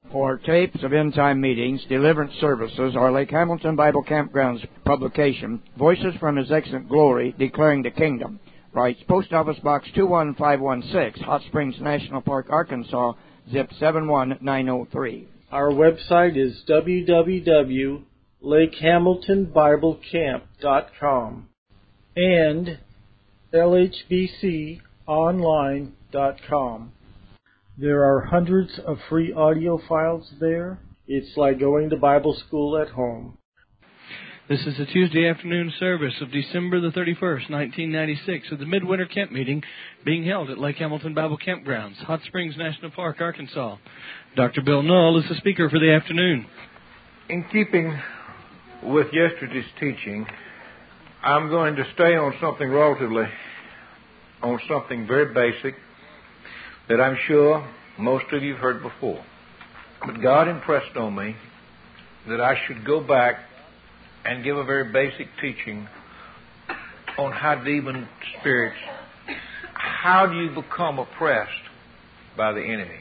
For tapes of end-time meetings, deliverance services, or Lake Hamilton Bible Campground's publication, Voices from His Excellent Glory, Declaring the Kingdom, writes Post Office Box 21516, Hot Springs National Park, Arkansas, zip 71903. Our website is www.lakehamiltonbiblecamp.com and lhbconline.com. There are hundreds of free audio files there. It's like going to Bible school at home. This is the Tuesday afternoon service of December the 31st, 1996, of the Midwinter Camp Meeting being held at Lake Hamilton Bible Campgrounds, Hot Springs National Park, Arkansas. Dr. Bill Null is the speaker for the afternoon. In keeping with yesterday's teaching, I'm going to stay on something very basic that I'm sure most of you have heard before. But God impressed on me that I should go back and give a very basic teaching on how demon spirits, how do you become oppressed by the enemy?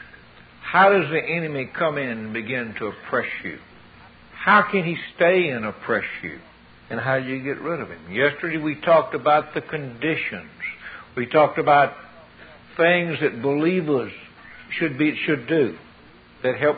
How does the enemy come in and begin to oppress you? How can he stay and oppress you? And how do you get rid of him? Yesterday we talked about the conditions. We talked about things that believers should do that helps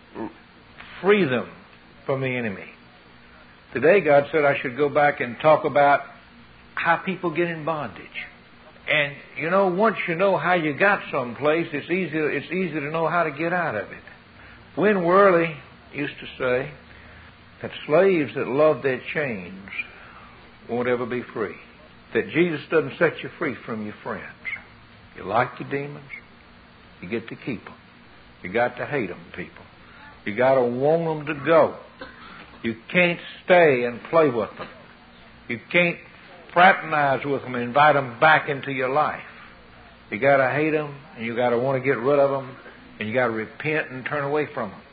free them from the enemy. Today God said I should go back and talk about how people get in bondage. And you know, once you know how you got someplace, it's easy to know how to get out of it. Win Worley used to say that slaves that love their chains won't ever be free. That Jesus doesn't set you free from your friends. You like your demons, you get to keep them. You got to hate them, people. You got to want them to go. You can't stay and play with them. You can't fraternize with them and invite them back into your life. You got to hate them, and you got to want to get rid of them, and you got to repent and turn away from them.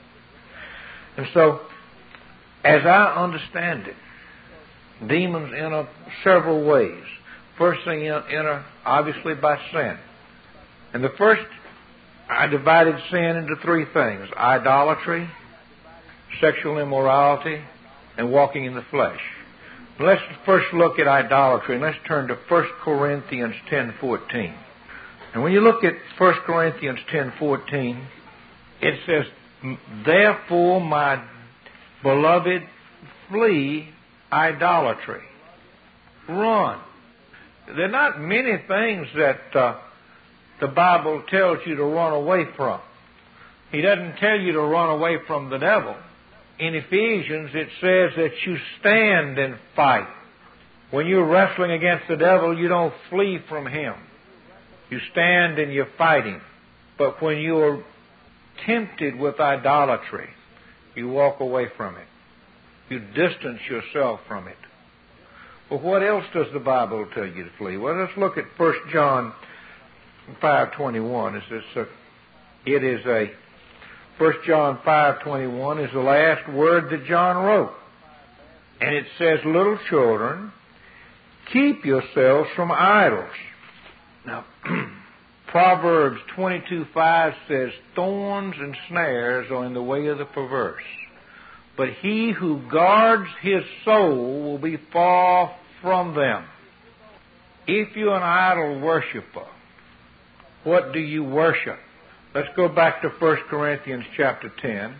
And so, as I understand it, demons enter several ways. First thing, enter obviously by sin. And the first, I divided sin into three things: idolatry, sexual immorality, and walking in the flesh. Let's first look at idolatry, and let's turn to 1 Corinthians 10:14. And when you look at 1 Corinthians 10:14, it says, "Therefore, my beloved, flee idolatry." Run. There are not many things that the Bible tells you to run away from. He doesn't tell you to run away from the devil. In Ephesians, it says that you stand and fight. When you're wrestling against the devil, you don't flee from him. You stand and you're fighting. But when you're tempted with idolatry, you walk away from it. You distance yourself from it. Well, what else does the Bible tell you to flee? Well, let's look at 1 John 5:21. It is 1 John 5:21 is the last word that John wrote. And it says, "Little children, keep yourselves from idols." Now, Proverbs 22:5 says, "Thorns and snares are in the way of the perverse, but he who guards his soul will be far from them." If you're an idol worshiper, what do you worship? Let's go back to 1 Corinthians chapter 10.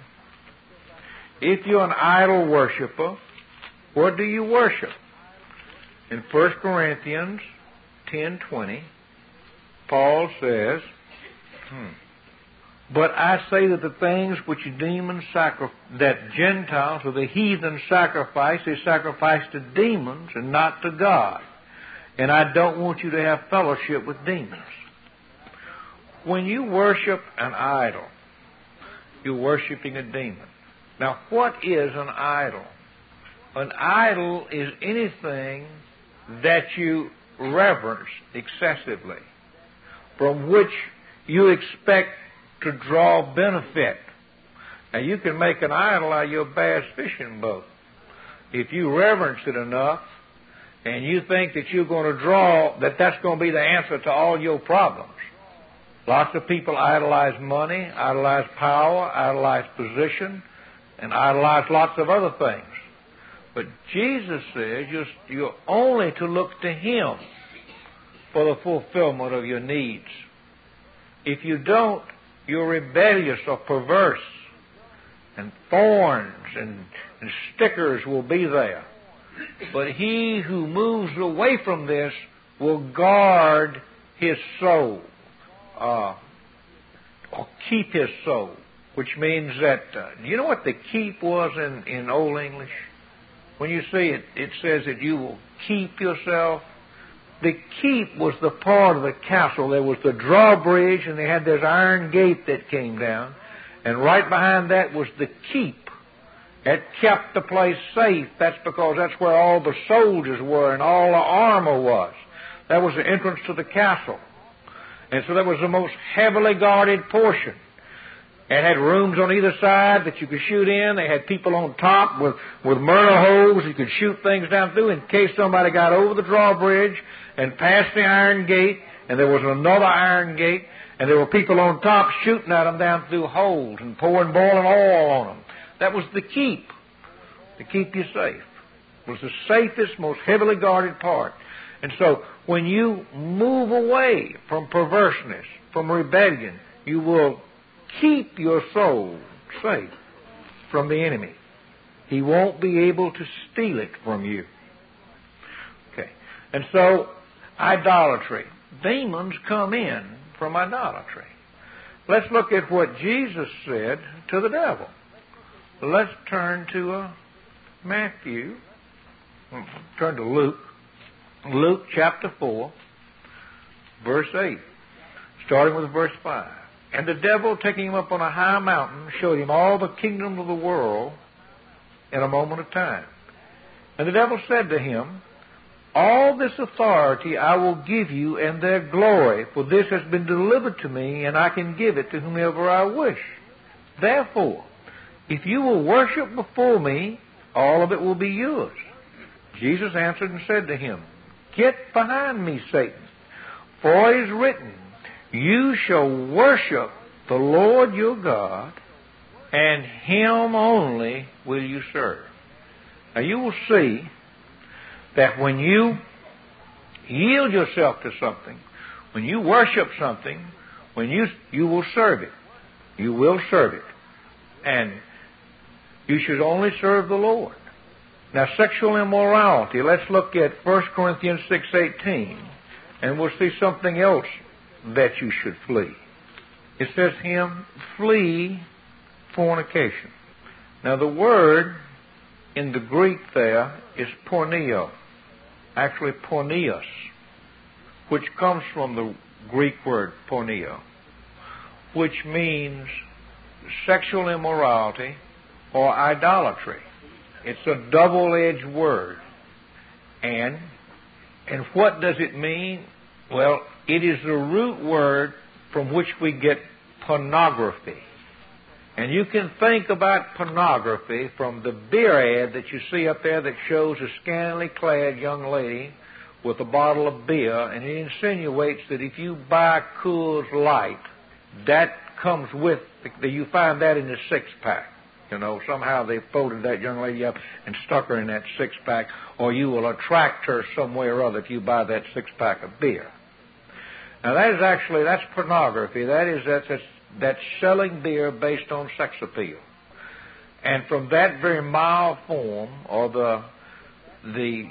If you're an idol worshiper, what do you worship? In 1 Corinthians 10:20, Paul says, "But I say that the things which demons that Gentiles or the heathen sacrifice, they sacrifice to demons and not to God. And I don't want you to have fellowship with demons." When you worship an idol, you're worshiping a demon. Now, what is an idol? An idol is anything that you reverence excessively, from which you expect to draw benefit. Now, you can make an idol out of your bass fishing boat. If you reverence it enough, and you think that you're going to that's going to be the answer to all your problems, Lots of people idolize money, idolize power, idolize position, and idolize lots of other things. But Jesus says you're only to look to Him for the fulfillment of your needs. If you don't, you're rebellious or perverse, and thorns and stickers will be there. But he who moves away from this will guard his soul, or keep his soul, which means that, you know what the keep was in Old English? When you see it, it says that you will keep yourself. The keep was the part of the castle. There was the drawbridge, and they had this iron gate that came down. And right behind that was the keep. It kept the place safe. That's because that's where all the soldiers were and all the armor was. That was the entrance to the castle. And so that was the most heavily guarded portion. It had rooms on either side that you could shoot in. They had people on top with murder holes you could shoot things down through in case somebody got over the drawbridge and past the iron gate, and there was another iron gate, and there were people on top shooting at them down through holes and pouring boiling oil on them. That was the keep, to keep you safe. It was the safest, most heavily guarded part. And so when you move away from perverseness, from rebellion, you will keep your soul safe from the enemy. He won't be able to steal it from you. Okay. And so, idolatry. Demons come in from idolatry. Let's look at what Jesus said to the devil. Let's turn to Matthew. Turn to Luke. Luke chapter 4, verse 8. Starting with verse 5. And the devil, taking him up on a high mountain, showed him all the kingdom of the world in a moment of time. And the devil said to him, All this authority I will give you and their glory, for this has been delivered to me, and I can give it to whomever I wish. Therefore, if you will worship before me, all of it will be yours. Jesus answered and said to him, Get behind me, Satan, for it is written, You shall worship the Lord your God, and Him only will you serve. Now you will see that when you yield yourself to something, when you worship something, when you will serve it. You will serve it. And you should only serve the Lord. Now, sexual immorality, let's look at 1 Corinthians 6:18, and we'll see something else that you should flee. It says him, flee fornication. Now, the word in the Greek there is porneo, actually porneos, which comes from the Greek word porneo, which means sexual immorality or idolatry. It's a double-edged word. And what does it mean? Well, it is the root word from which we get pornography. And you can think about pornography from the beer ad that you see up there that shows a scantily clad young lady with a bottle of beer, and it insinuates that if you buy Coors Light, that comes with, you find that in the six-pack. You know, somehow they folded that young lady up and stuck her in that six-pack, or you will attract her some way or other if you buy that six-pack of beer. Now, that's pornography. That's selling beer based on sex appeal. And from that very mild form, or the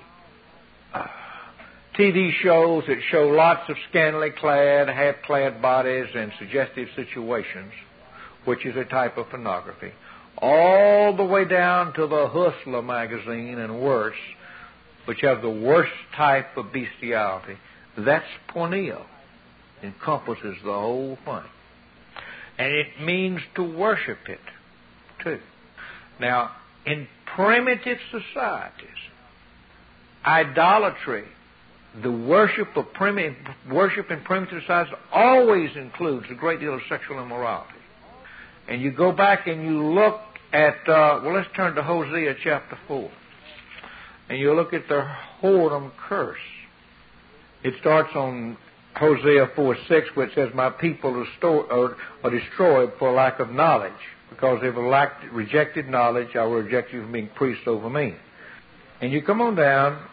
TV shows that show lots of scantily clad, half-clad bodies and suggestive situations, which is a type of pornography, all the way down to the Hustler magazine and worse, which have the worst type of bestiality, that's porneo. Encompasses the whole thing. And it means to worship it, too. Now, in primitive societies, idolatry, the worship in primitive societies always includes a great deal of sexual immorality. And you go back and you look at, let's turn to Hosea chapter 4. And you look at the whoredom curse. It starts on Hosea 4:6, where it says, my people are destroyed for lack of knowledge. Because they've rejected knowledge, I will reject you from being priests over me. And you come on down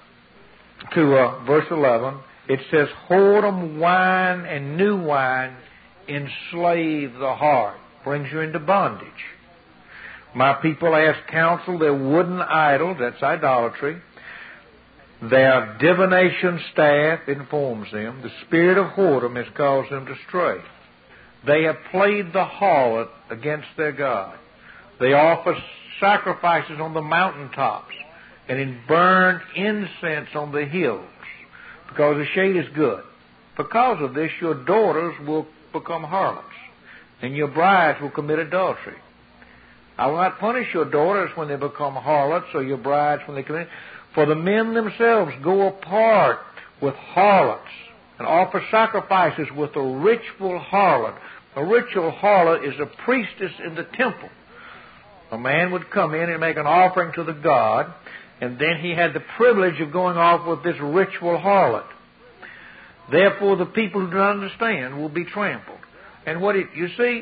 to verse 11. It says, whoredom, wine, and new wine enslave the heart. Brings you into bondage. My people ask counsel, their wooden idols, that's idolatry. Their divination staff informs them. The spirit of whoredom has caused them to stray. They have played the harlot against their God. They offer sacrifices on the mountaintops and burn incense on the hills, because the shade is good. Because of this, your daughters will become harlots, and your brides will commit adultery. I will not punish your daughters when they become harlots, or your brides when they commit. For the men themselves go apart with harlots and offer sacrifices with a ritual harlot. A ritual harlot is a priestess in the temple. A man would come in and make an offering to the god, and then he had the privilege of going off with this ritual harlot. Therefore, the people who don't understand will be trampled. And you see,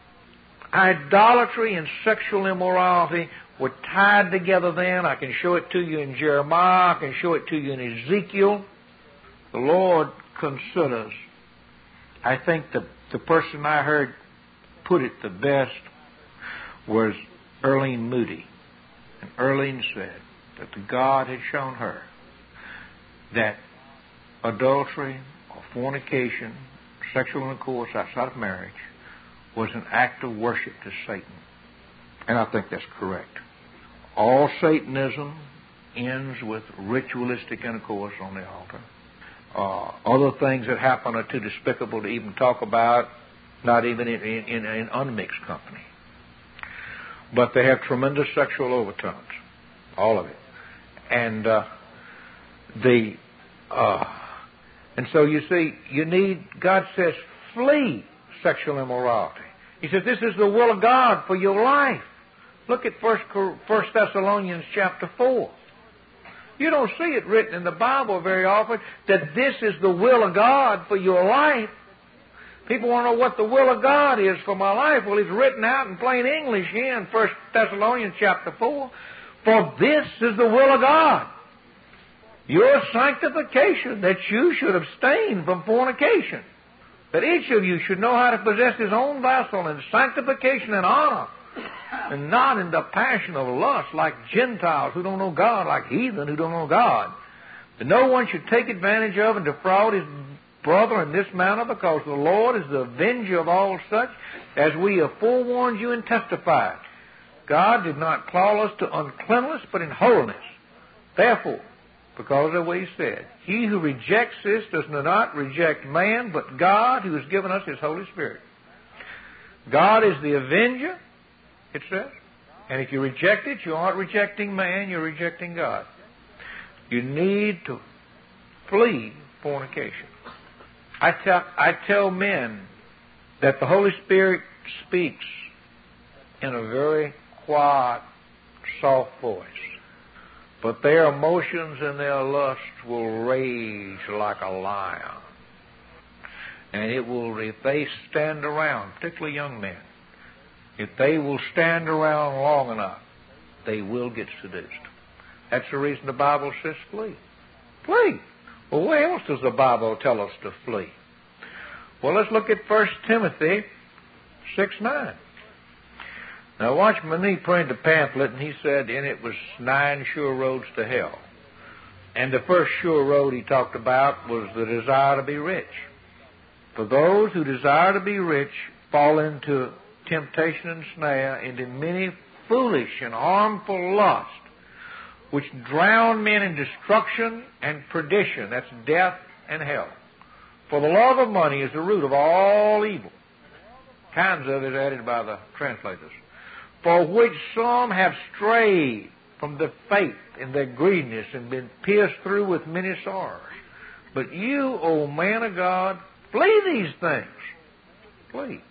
idolatry and sexual immorality were tied together then. I can show it to you in Jeremiah. I can show it to you in Ezekiel. The Lord considers. I think the person I heard put it the best was Erlene Moody. And Erlene said that God had shown her that adultery or fornication, sexual intercourse outside of marriage, was an act of worship to Satan. And I think that's correct. All Satanism ends with ritualistic intercourse on the altar. Other things that happen are too despicable to even talk about, not even in unmixed company. But they have tremendous sexual overtones, all of it. And and so you see, God says, flee sexual immorality. He says, this is the will of God for your life. Look at 1 Thessalonians chapter 4. You don't see it written in the Bible very often that this is the will of God for your life. People want to know what the will of God is for my life. Well, it's written out in plain English here in 1 Thessalonians chapter 4. For this is the will of God, your sanctification, that you should abstain from fornication, that each of you should know how to possess his own vessel in sanctification and honor, and not in the passion of lust like Gentiles who don't know God, like heathen who don't know God. That no one should take advantage of and defraud his brother in this manner, because the Lord is the avenger of all such, as we have forewarned you and testified. God did not call us to uncleanness, but in holiness. Therefore, because of what he said, he who rejects this does not reject man, but God, who has given us his Holy Spirit. God is the avenger, it says. And if you reject it, you aren't rejecting man, you're rejecting God. You need to flee fornication. I tell men that the Holy Spirit speaks in a very quiet, soft voice, but their emotions and their lust will rage like a lion. And it will, if they stand around, particularly young men, if they will stand around long enough, they will get seduced. That's the reason the Bible says flee. Flee. Well, where else does the Bible tell us to flee? Well, let's look at 1 Timothy 6:9. Now, Watchman Nee printed a pamphlet, and he said in it was 9 sure roads to hell. And the first sure road he talked about was the desire to be rich. For those who desire to be rich fall into temptation and snare, into many foolish and harmful lusts, which drown men in destruction and perdition. That's death and hell. For the love of money is the root of all evil. Kinds of it added by the translators. For which some have strayed from the faith in their greediness and been pierced through with many sorrows. But you, O man of God, flee these things. Flee.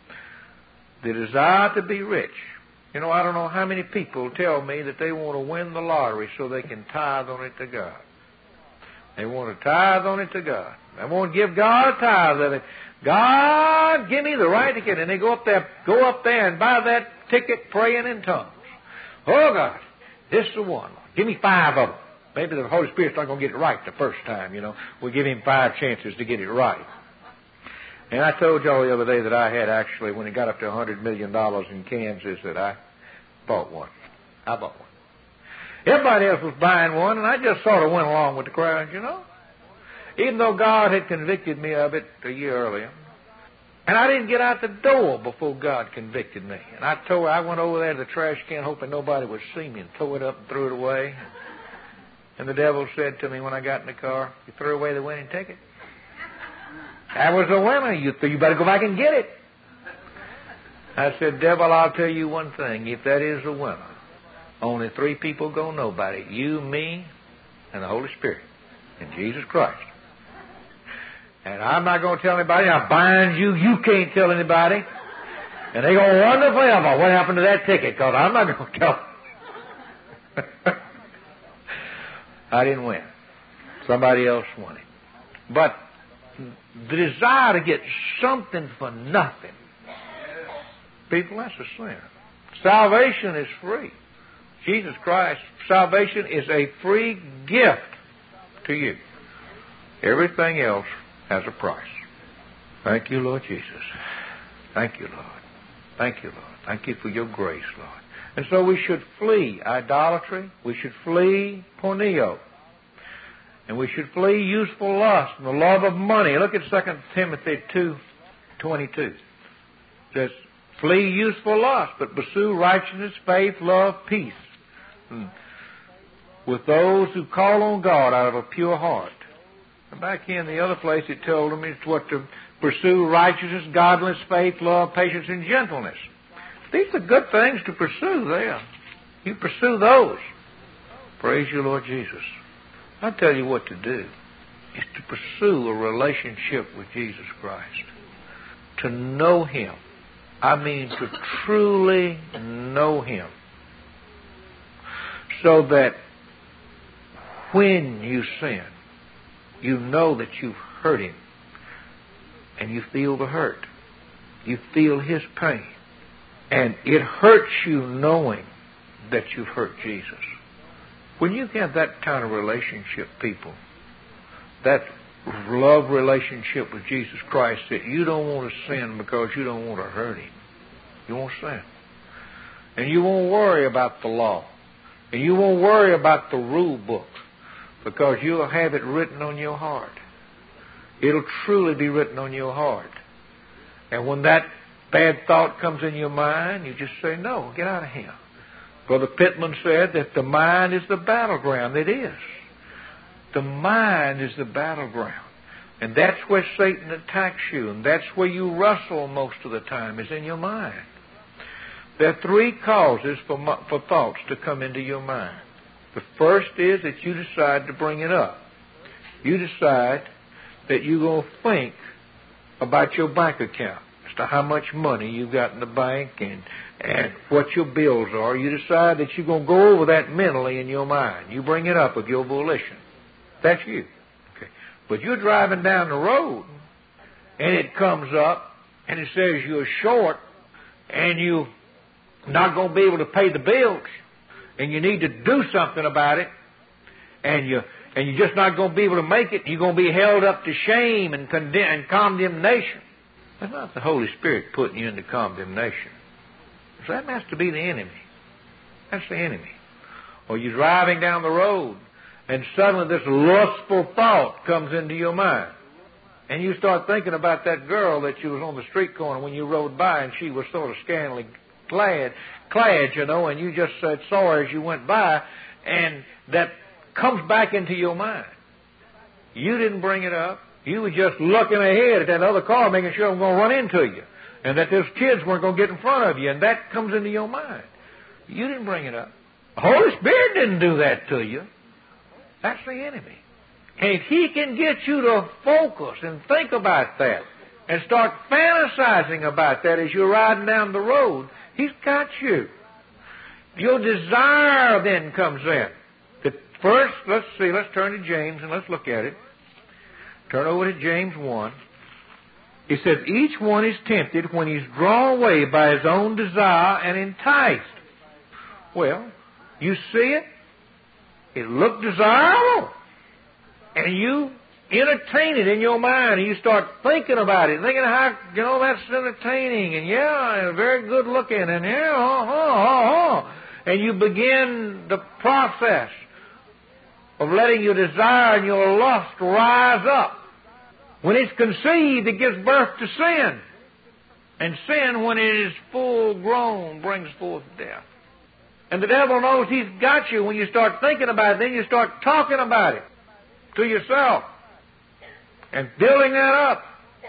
The desire to be rich. You know, I don't know how many people tell me that they want to win the lottery so they can tithe on it to God. They want to tithe on it to God. They won't give God a tithe of it. God, give me the right to get it. And they go up there and buy that ticket praying in tongues. Oh, God, this is the one. Give me 5 of them. Maybe the Holy Spirit's not going to get it right the first time, you know. We'll give him 5 chances to get it right. And I told y'all the other day that I had actually, when it got up to $100 million in Kansas, that I bought one. I bought one. Everybody else was buying one, and I just sort of went along with the crowd, you know. Even though God had convicted me of it a year earlier. And I didn't get out the door before God convicted me. And I went over there to the trash can hoping nobody would see me and tore it up and threw it away. And the devil said to me when I got in the car, "You threw away the winning ticket." That was a winner. You better go back and get it. I said, "Devil, I'll tell you one thing. If that is a winner, only 3 people going to know about it. You, me, and the Holy Spirit. And Jesus Christ. And I'm not going to tell anybody. I bind you. You can't tell anybody. And they're going to wonder forever what happened to that ticket, because I'm not going to tell them." I didn't win. Somebody else won it. But the desire to get something for nothing, people, that's a sin. Salvation is free. Jesus Christ, salvation is a free gift to you. Everything else has a price. Thank you, Lord Jesus. Thank you, Lord. Thank you, Lord. Thank you for your grace, Lord. And so we should flee idolatry. We should flee porneo. And we should flee useful lust and the love of money. Look at 2 Timothy 2:22. It says, "Flee useful lust, but pursue righteousness, faith, love, peace, with those who call on God out of a pure heart." And back here in the other place it told them it's what to pursue: righteousness, godliness, faith, love, patience, and gentleness. These are good things to pursue there. You pursue those. Praise you, Lord Jesus. I tell you what to do is to pursue a relationship with Jesus Christ. To know Him. I mean to truly know Him. So that when you sin, you know that you've hurt Him. And you feel the hurt. You feel His pain. And it hurts you knowing that you've hurt Jesus. When you have that kind of relationship, people, that love relationship with Jesus Christ, that you don't want to sin because you don't want to hurt Him. You won't sin. And you won't worry about the law. And you won't worry about the rule book, because you'll have it written on your heart. It'll truly be written on your heart. And when that bad thought comes in your mind, you just say, "No, get out of here." Brother Pittman said that the mind is the battleground. It is. The mind is the battleground. And that's where Satan attacks you. And that's where you wrestle most of the time, is in your mind. There are 3 causes for thoughts to come into your mind. The first is that you decide to bring it up. You decide that you're going to think about your bank account, as to how much money you've got in the bank and what your bills are. You decide that you're going to go over that mentally in your mind. You bring it up of your volition. That's you. Okay. But you're driving down the road, and it comes up, and it says you're short, and you're not going to be able to pay the bills, and you need to do something about it, and you're just not going to be able to make it. You're going to be held up to shame and condemnation. That's not the Holy Spirit putting you into condemnation. So that has to be the enemy. That's the enemy. Or you're driving down the road, and suddenly this lustful thought comes into your mind. And you start thinking about that girl that you was on the street corner when you rode by, and she was sort of scantily clad, you know, and you just saw her as you went by, and that comes back into your mind. You didn't bring it up. You were just looking ahead at that other car, making sure I'm going to run into you, and that those kids weren't going to get in front of you, and that comes into your mind. You didn't bring it up. The Holy Spirit didn't do that to you. That's the enemy. And if he can get you to focus and think about that and start fantasizing about that as you're riding down the road, he's got you. Your desire then comes in. First, let's turn to James and let's look at it. Turn over to James 1. He says, each one is tempted when he's drawn away by his own desire and enticed. Well, you see it. It looked desirable. And you entertain it in your mind, and you start thinking about it, thinking how, that's entertaining, and very good looking, and and you begin the process of letting your desire and your lust rise up. When it's conceived, it gives birth to sin. And sin, when it is full grown, brings forth death. And the devil knows he's got you when you start thinking about it. Then you start talking about it to yourself and building that up.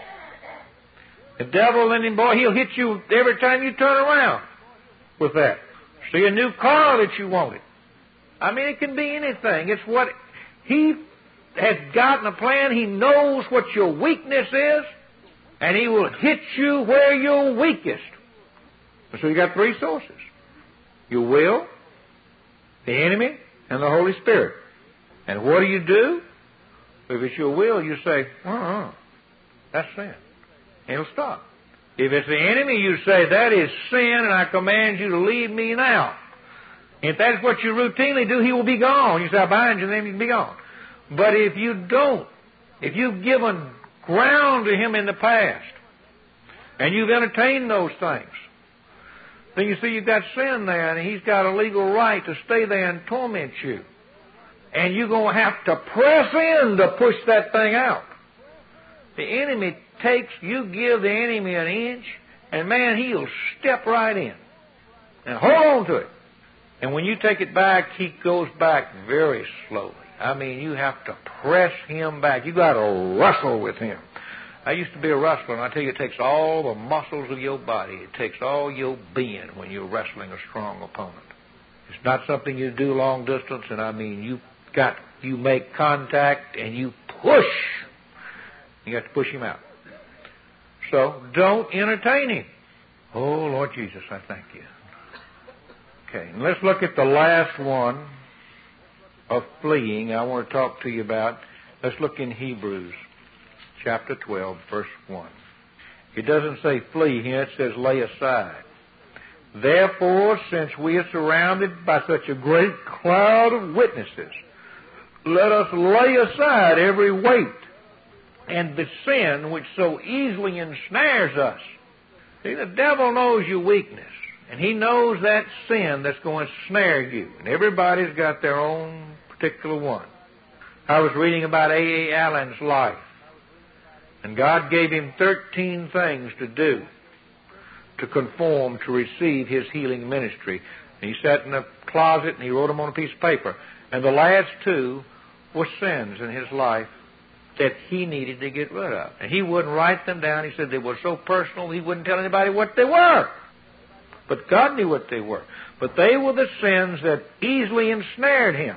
The devil, then, he'll hit you every time you turn around with that. See a new car that you wanted. I mean, it can be anything. It's what he has gotten a plan. He knows what your weakness is, and he will hit you where you're weakest. So you got three sources: your will, the enemy, and the Holy Spirit. And what do? If it's your will, you say, that's sin. And it'll stop. If it's the enemy, you say, that is sin, and I command you to leave me now. If that's what you routinely do, he will be gone. You say, I bind you, then he can be gone. But if you don't, if you've given ground to him in the past, and you've entertained those things, then you see you've got sin there, and he's got a legal right to stay there and torment you. And you're going to have to press in to push that thing out. The enemy you give the enemy an inch, and man, he'll step right in and hold on to it. And when you take it back, he goes back very slowly. I mean, you have to press him back. You got to wrestle with him. I used to be a wrestler, and I tell you, it takes all the muscles of your body. It takes all your being when you're wrestling a strong opponent. It's not something you do long distance, and I mean, you make contact and you push. You have to push him out. So don't entertain him. Oh, Lord Jesus, I thank you. Okay, and let's look at the last one of fleeing I want to talk to you about. Let's look in Hebrews chapter 12, verse 1. It doesn't say flee here, it says lay aside. Therefore, since we are surrounded by such a great cloud of witnesses, let us lay aside every weight and the sin which so easily ensnares us. See, the devil knows your weakness, and he knows that sin that's going to snare you. And everybody's got their own particular one. I was reading about A.A. Allen's life, and God gave him 13 things to do to conform to receive his healing ministry. And he sat in a closet and he wrote them on a piece of paper. And the last two were sins in his life that he needed to get rid of. And he wouldn't write them down. He said they were so personal he wouldn't tell anybody what they were. But God knew what they were. But they were the sins that easily ensnared him.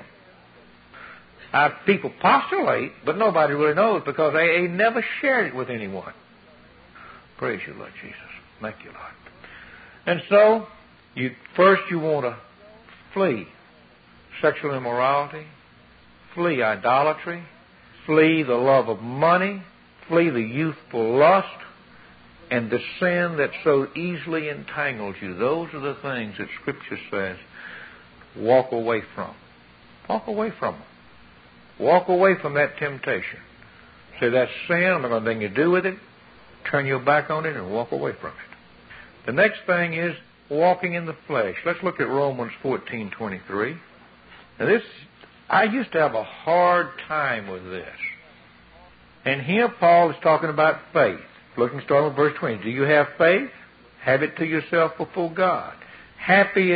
People postulate, but nobody really knows because A.A. never shared it with anyone. Praise you, Lord Jesus. Thank you, Lord. And so, first you want to flee sexual immorality, flee idolatry, flee the love of money, flee the youthful lust, and the sin that so easily entangles you. Those are the things that Scripture says walk away from. Walk away from them. Walk away from that temptation. Say, that's sin, I'm not going to have anything to do with it. Turn your back on it and walk away from it. The next thing is walking in the flesh. Let's look at Romans 14:23. Now I used to have a hard time with this. And here Paul is talking about faith. Starting with verse 20. Do you have faith? Have it to yourself before God. Happy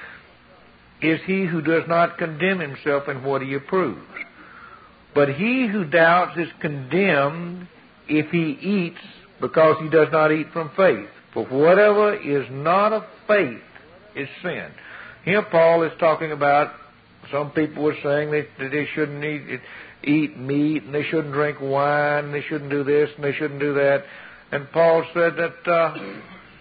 is he who does not condemn himself in what he approves. But he who doubts is condemned if he eats, because he does not eat from faith. For whatever is not of faith is sin. Here Paul is talking about, some people were saying that they shouldn't eat meat, and they shouldn't drink wine, and they shouldn't do this, and they shouldn't do that. And Paul said that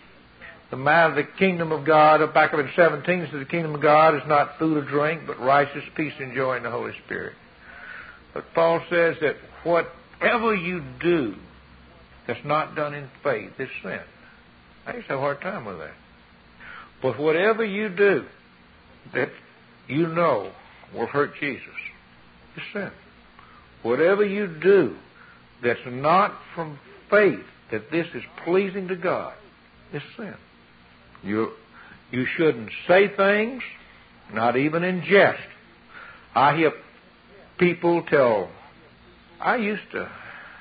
the kingdom of God, back up in 17, says the kingdom of God is not food or drink, but righteousness, peace, and joy in the Holy Spirit. But Paul says that what whatever you do that's not done in faith is sin. I used to have a hard time with that. But whatever you do that you know will hurt Jesus is sin. Whatever you do that's not from faith, that this is pleasing to God, is sin. You shouldn't say things, not even in jest. I hear people tell, I used to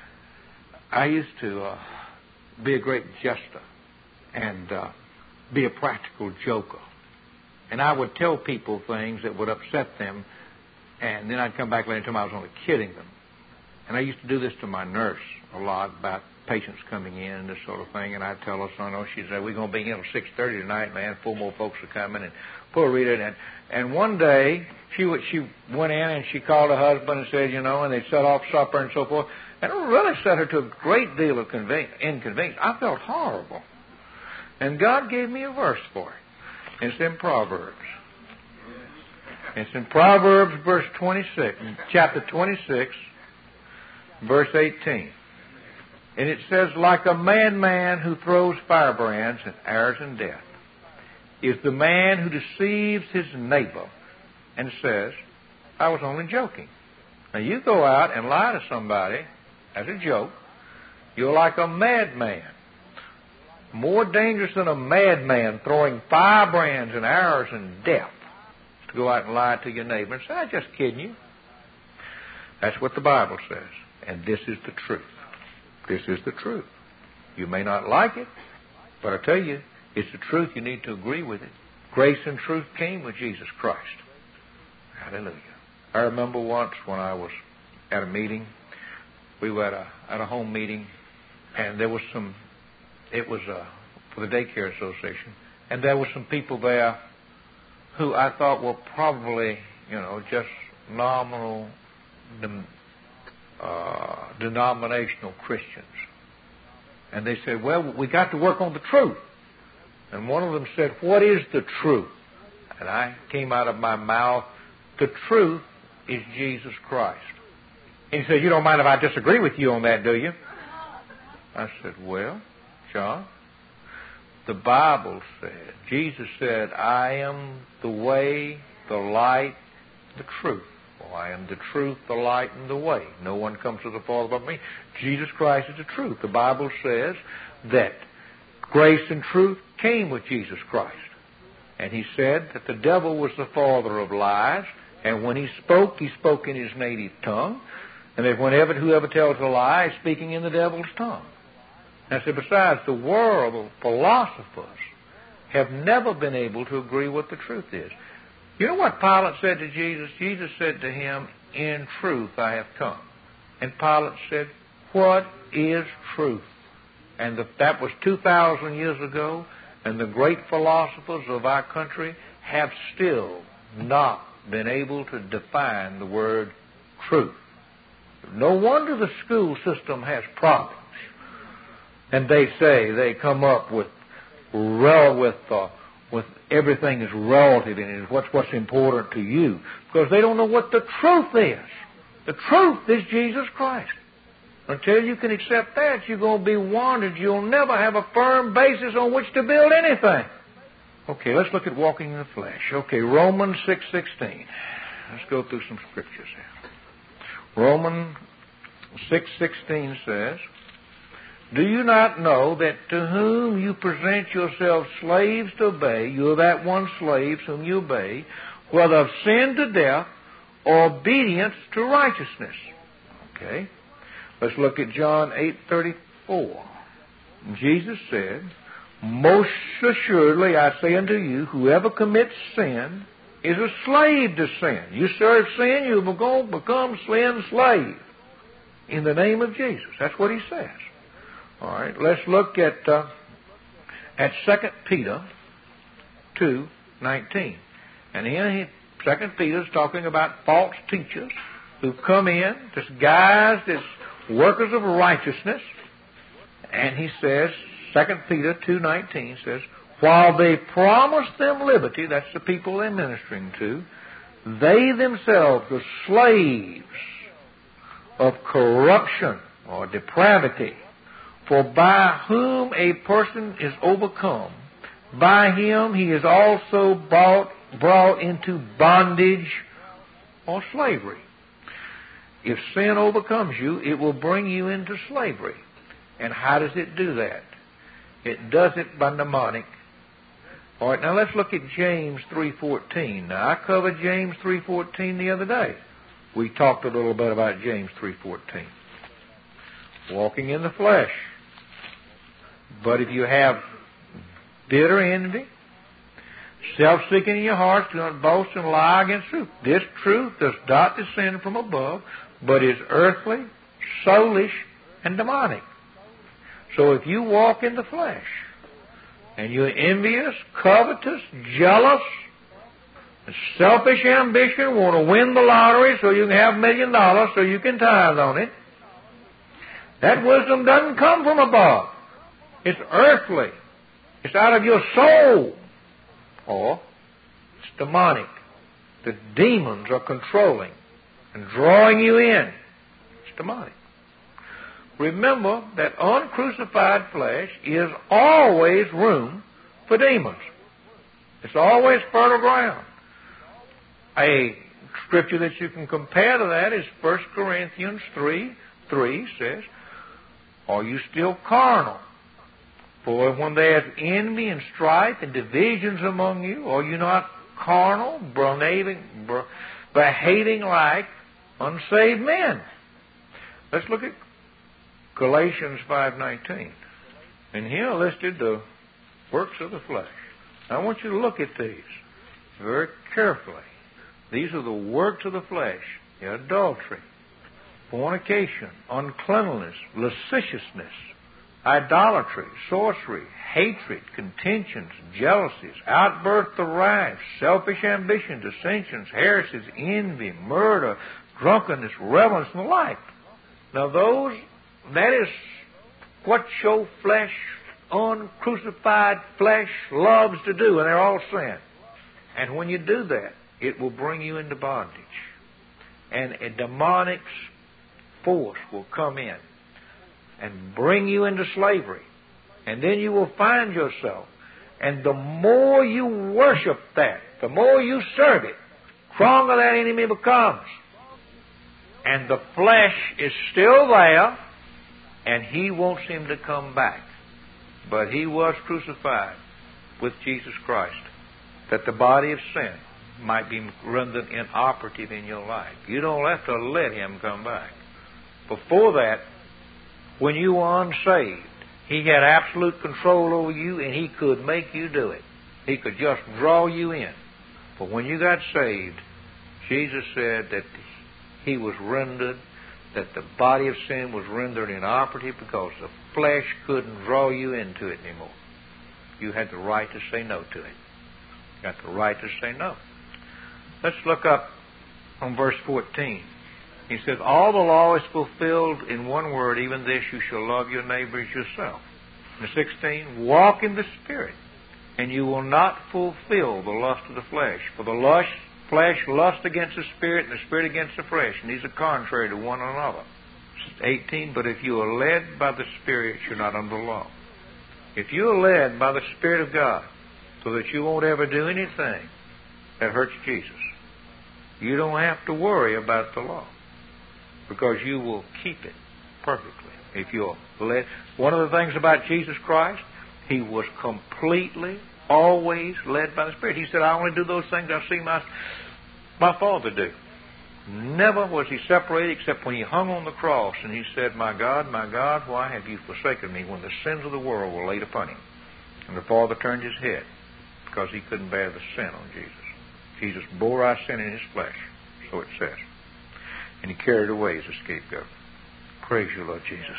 be a great jester and be a practical joker. And I would tell people things that would upset them, and then I'd come back later and tell them I was only kidding them. And I used to do this to my nurse a lot about patients coming in and this sort of thing, and I'd tell her, son, she'd say, we're going to be in till 6:30 tonight, man. 4 more folks are coming, and poor Rita. And one day, she went in and she called her husband and said, and they set off supper and so forth. And it really set her to a great deal of inconvenience. I felt horrible. And God gave me a verse for it. It's in Proverbs. It's in Proverbs chapter 26, verse 18. And it says, like a madman who throws firebrands and arrows in death is the man who deceives his neighbor and says, I was only joking. Now you go out and lie to somebody as a joke, you're like a madman. More dangerous than a madman throwing firebrands and arrows and death to go out and lie to your neighbor and say, I'm just kidding you. That's what the Bible says. And this is the truth. This is the truth. You may not like it, but I tell you, it's the truth. You need to agree with it. Grace and truth came with Jesus Christ. Hallelujah. I remember once when I was at a meeting, we were at a home meeting, and there was it was for the Daycare Association, and there were some people there who I thought were probably, just nominal denominational Christians. And they said, well, we got to work on the truth. And one of them said, what is the truth? And I came out of my mouth, the truth is Jesus Christ. And he said, you don't mind if I disagree with you on that, do you? I said, well, John, the Bible said, Jesus said, I am the way, the light, the truth. Well, I am the truth, the light, and the way. No one comes to the Father but me. Jesus Christ is the truth. The Bible says that grace and truth came with Jesus Christ. And he said that the devil was the father of lies, and when he spoke in his native tongue, and that whoever tells a lie is speaking in the devil's tongue. And I said, besides, the world of philosophers have never been able to agree what the truth is. You know what Pilate said to Jesus? Jesus said to him, in truth I have come. And Pilate said, what is truth? And that was 2,000 years ago, and the great philosophers of our country have still not been able to define the word truth. No wonder the school system has problems. And they come up with everything is relative and is what's important to you, because they don't know what the truth is. The truth is Jesus Christ. Until you can accept that, you're going to be wandered. You'll never have a firm basis on which to build anything. Okay, let's look at walking in the flesh. Okay, Romans 6:16. Let's go through some scriptures here. Romans 6:16 says, do you not know that to whom you present yourselves slaves to obey, you are that one slave whom you obey, whether of sin to death or obedience to righteousness? Okay. Let's look at John 8:34. Jesus said, most assuredly I say unto you, whoever commits sin is a slave to sin. You serve sin, you will become sin's slave. In the name of Jesus. That's what he says. All right, let's look at 2 Peter 2:19. And here 2 Peter is talking about false teachers who've come in disguised as workers of righteousness. And he says, 2 Peter 2:19 says, while they promise them liberty, that's the people they're ministering to, they themselves are slaves of corruption. or depravity. For by whom a person is overcome, by him he is also brought into bondage or slavery. If sin overcomes you, it will bring you into slavery. And how does it do that? It does it by mnemonic. All right, now let's look at James 3:14. Now, I covered James 3:14 the other day. We talked a little bit about James 3:14. Walking in the flesh. But if you have bitter envy, self-seeking in your hearts, do not boast and lie against truth. This truth does not descend from above, but is earthly, soulish, and demonic. So if you walk in the flesh, and you're envious, covetous, jealous, and selfish ambition, want to win the lottery so you can have $1 million so you can tithe on it, that wisdom doesn't come from above. It's earthly. It's out of your soul. Or it's demonic. The demons are controlling and drawing you in. It's demonic. Remember that uncrucified flesh is always room for demons. It's always fertile ground. A scripture that you can compare to that is 1 Corinthians 3:3 says, "Are you still carnal? For when there is envy and strife and divisions among you, are you not carnal, behaving like unsaved men?" Let's look at Galatians 5:19. And here listed the works of the flesh. I want you to look at these very carefully. These are the works of the flesh: adultery, fornication, uncleanness, lasciviousness, idolatry, sorcery, hatred, contentions, jealousies, outbursts of wrath, selfish ambition, dissensions, heresies, envy, murder, drunkenness, revelings, and the like. Now that is what your flesh, uncrucified flesh, loves to do, and they're all sin. And when you do that, it will bring you into bondage. And a demonic force will come in and bring you into slavery. And then you will find yourself. And the more you worship that, the more you serve it, stronger that enemy becomes. And the flesh is still there, and he wants him to come back. But he was crucified with Jesus Christ, that the body of sin might be rendered inoperative in your life. You don't have to let him come back. Before that, when you were unsaved, he had absolute control over you, and he could make you do it. He could just draw you in. But when you got saved, Jesus said that he was rendered, that the body of sin was rendered inoperative because the flesh couldn't draw you into it anymore. You had the right to say no to it. You got the right to say no. Let's look up on verse 14. He says, all the law is fulfilled in one word, even this, you shall love your neighbor as yourself. And 16, walk in the Spirit, and you will not fulfill the lust of the flesh. For the flesh lusts against the Spirit, and the Spirit against the flesh, and these are contrary to one another. 18, but if you are led by the Spirit, you're not under the law. If you are led by the Spirit of God, so that you won't ever do anything that hurts Jesus, you don't have to worry about the law, because you will keep it perfectly if you're led. One of the things about Jesus Christ, he was completely, always led by the Spirit. He said, I only do those things I see my Father do. Never was he separated except when he hung on the cross and he said, my God, why have you forsaken me, when the sins of the world were laid upon him. And the Father turned his head because he couldn't bear the sin on Jesus. Jesus bore our sin in his flesh, so it says. And he carried away as a scapegoat. Praise you, Lord Jesus.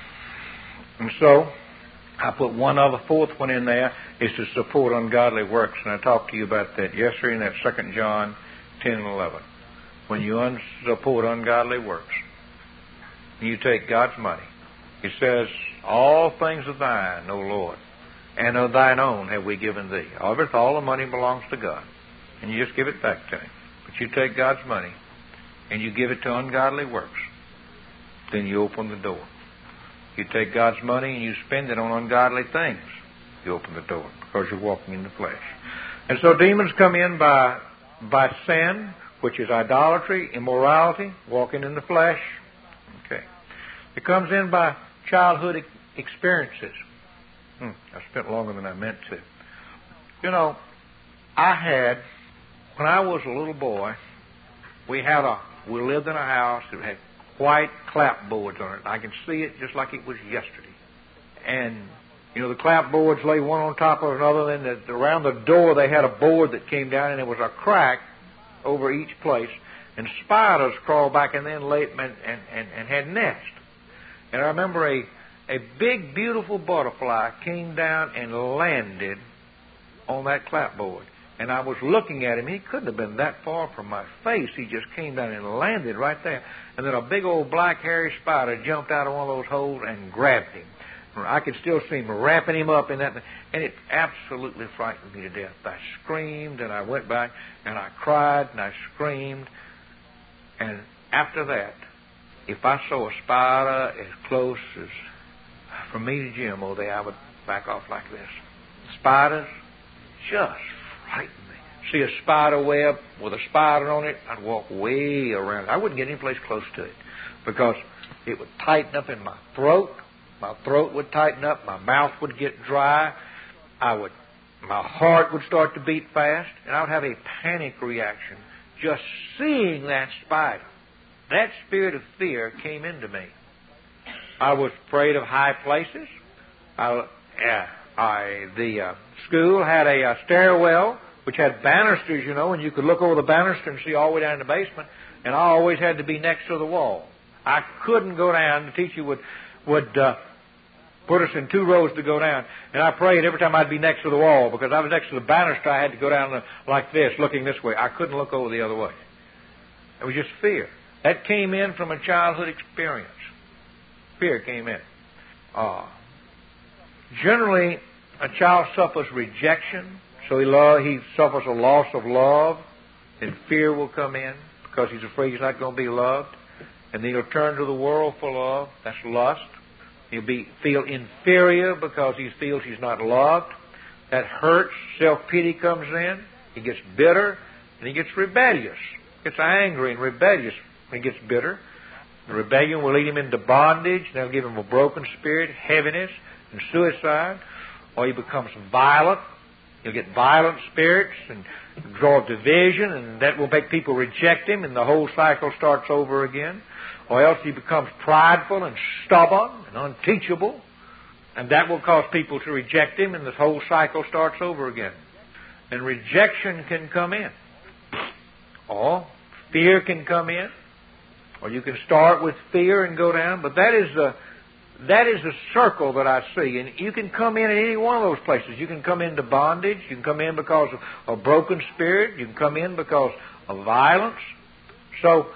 And so, I put one other fourth one in there, is to support ungodly works. And I talked to you about that yesterday in that 2 John 10 and 11. When you support ungodly works, you take God's money. It says, all things are thine, O Lord, and of thine own have we given thee. All the money belongs to God. And you just give it back to him. But you take God's money and you give it to ungodly works, then you open the door You take God's money and you spend it on ungodly things. You open the door because you're walking in the flesh. And so demons come in by sin, which is idolatry, immorality, walking in the flesh. Okay. It comes in by childhood experiences. I spent longer than I meant to. You know, when I was a little boy, we lived in a house that had white clapboards on it. I can see it just like it was yesterday. And, you know, the clapboards lay one on top of another, and around the door they had a board that came down, and there was a crack over each place, and spiders crawled back and then laid and had nests. And I remember a big, beautiful butterfly came down and landed on that clapboard. And I was looking at him. He couldn't have been that far from my face. He just came down and landed right there. And then a big old black hairy spider jumped out of one of those holes and grabbed him. I could still see him wrapping him up in that. And it absolutely frightened me to death. I screamed and I went back and I cried and I screamed. And after that, if I saw a spider as close as from me to Jim over there, I would back off like this. Spiders just frightened me. See a spider web with a spider on it, I'd walk way around it. I wouldn't get any place close to it because it would tighten up in my throat. My throat would tighten up. My mouth would get dry. My heart would start to beat fast, and I would have a panic reaction just seeing that spider. That spirit of fear came into me. I was afraid of high places. The school had a stairwell which had banisters, you know, and you could look over the banister and see all the way down in the basement, and I always had to be next to the wall. I couldn't go down. The teacher would put us in 2 rows to go down, and I prayed every time I'd be next to the wall because I was next to the banister. I had to go down like this, looking this way. I couldn't look over the other way. It was just fear. That came in from a childhood experience. Fear came in. Generally, a child suffers rejection, so he suffers a loss of love, and fear will come in because he's afraid he's not going to be loved. And then he'll turn to the world for love. That's lust. He'll feel inferior because he feels he's not loved. That hurts. Self-pity comes in. He gets bitter, and he gets rebellious. Gets angry and rebellious when he gets bitter. The rebellion will lead him into bondage. That'll give him a broken spirit, heaviness, and suicide. Or he becomes violent. He'll get violent spirits and draw division, and that will make people reject him, and the whole cycle starts over again. Or else he becomes prideful and stubborn and unteachable, and that will cause people to reject him, and this whole cycle starts over again. And rejection can come in. Or fear can come in. Or you can start with fear and go down, but that is the circle that I see. And you can come in at any one of those places. You can come into bondage. You can come in because of a broken spirit. You can come in because of violence. So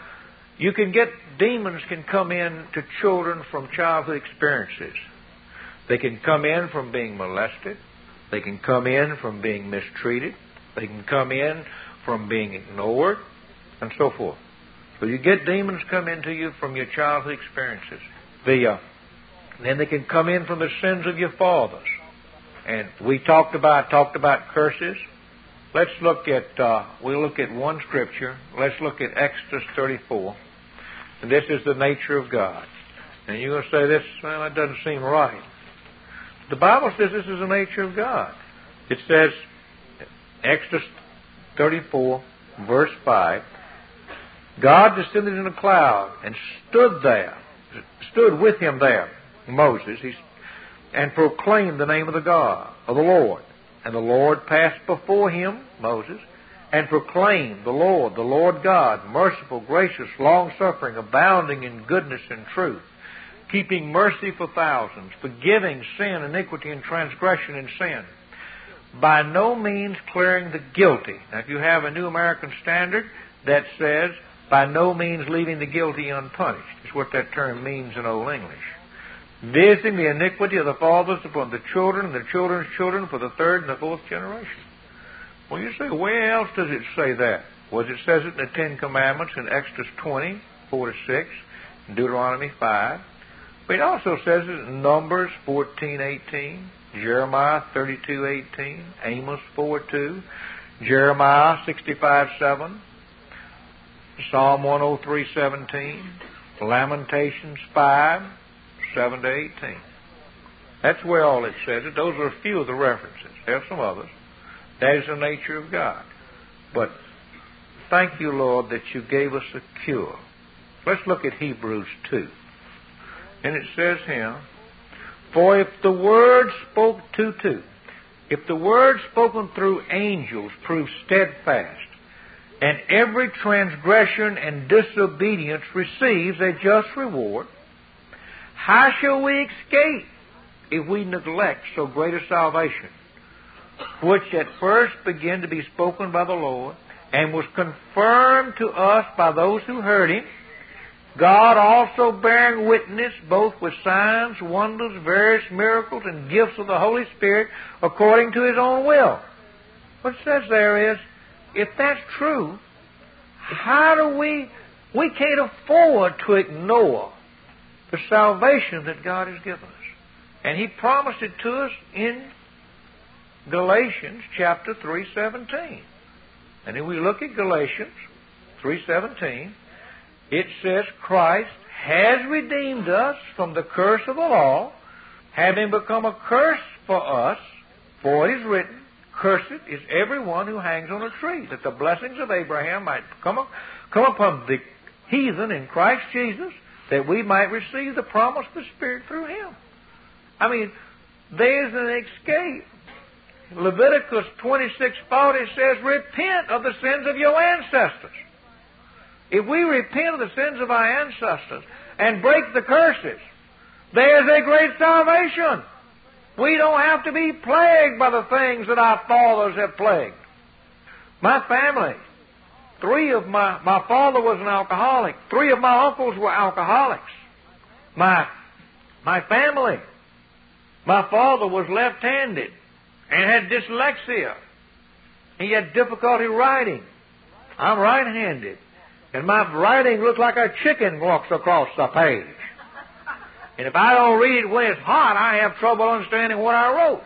demons can come in to children from childhood experiences. They can come in from being molested. They can come in from being mistreated. They can come in from being ignored, and so forth. So you get demons come into you from your childhood experiences. Then they can come in from the sins of your fathers. And we talked about curses. Let's look at we'll look at one scripture. Let's look at Exodus 34. And this is the nature of God. And you're going to say this, well, that doesn't seem right. The Bible says this is the nature of God. It says, Exodus 34, verse 5, God descended in a cloud and stood with him there, Moses, and proclaimed the name of the Lord. And the Lord passed before him, Moses, and proclaimed the Lord God, merciful, gracious, long-suffering, abounding in goodness and truth, keeping mercy for thousands, forgiving sin, iniquity, and transgression and sin, by no means clearing the guilty. Now, if you have a New American Standard that says, by no means leaving the guilty unpunished, is what that term means in Old English. Visiting the iniquity of the fathers upon the children and the children's children for the 3rd and the 4th generation. Well, you say, where else does it say that? Well, it says it in the 10 Commandments in Exodus 20, 4-6, and Deuteronomy 5. But it also says it in Numbers 14:18, Jeremiah 32:18, Amos 4:2, Jeremiah 65:7, Psalm 103:17, Lamentations 5:7-18. That's where all it says it. Those are a few of the references. There are some others. That is the nature of God. But thank you, Lord, that you gave us a cure. Let's look at Hebrews 2. And it says here, for if the word spoke if the word spoken through angels proved steadfast, and every transgression and disobedience receives a just reward, how shall we escape if we neglect so great a salvation, which at first began to be spoken by the Lord, and was confirmed to us by those who heard Him, God also bearing witness both with signs, wonders, various miracles, and gifts of the Holy Spirit according to His own will. What it says there is, if that's true, how do we can't afford to ignore the salvation that God has given us. And He promised it to us in Galatians chapter 3:17. And if we look at Galatians 3:17, it says, Christ has redeemed us from the curse of the law, having become a curse for us, for it is written, cursed is everyone who hangs on a tree, that the blessings of Abraham might come upon the heathen in Christ Jesus, that we might receive the promise of the Spirit through Him. I mean, there's an escape. Leviticus 26:40 says, repent of the sins of your ancestors. If we repent of the sins of our ancestors and break the curses, there's a great salvation. We don't have to be plagued by the things that our fathers have plagued. My family, my father was an alcoholic. 3 of my uncles were alcoholics. My family, my father was left-handed and had dyslexia. He had difficulty writing. I'm right-handed. And my writing looks like a chicken walks across the page. And if I don't read it when it's hot, I have trouble understanding what I wrote.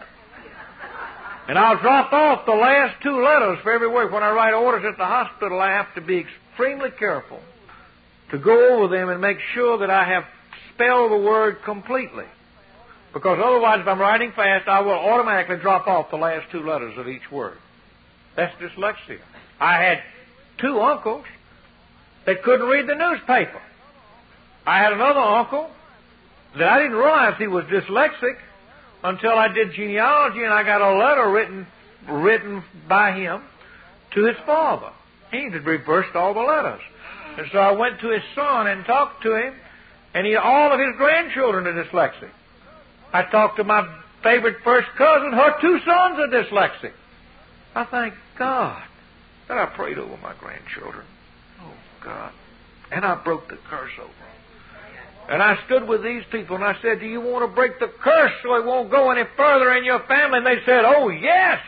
And I'll drop off the last 2 letters for every word. When I write orders at the hospital, I have to be extremely careful to go over them and make sure that I have spelled the word completely. Because otherwise, if I'm writing fast, I will automatically drop off the last 2 letters of each word. That's dyslexia. I had 2 uncles that couldn't read the newspaper. I had another uncle that I didn't realize he was dyslexic until I did genealogy and I got a letter written by him to his father. He had reversed all the letters. And so I went to his son and talked to him, and all of his grandchildren are dyslexic. I talked to my favorite first cousin, her 2 sons are dyslexic. I thank God that I prayed over my grandchildren. Oh, God. And I broke the curse over them. And I stood with these people and I said, do you want to break the curse so it won't go any further in your family? And they said, oh, yes.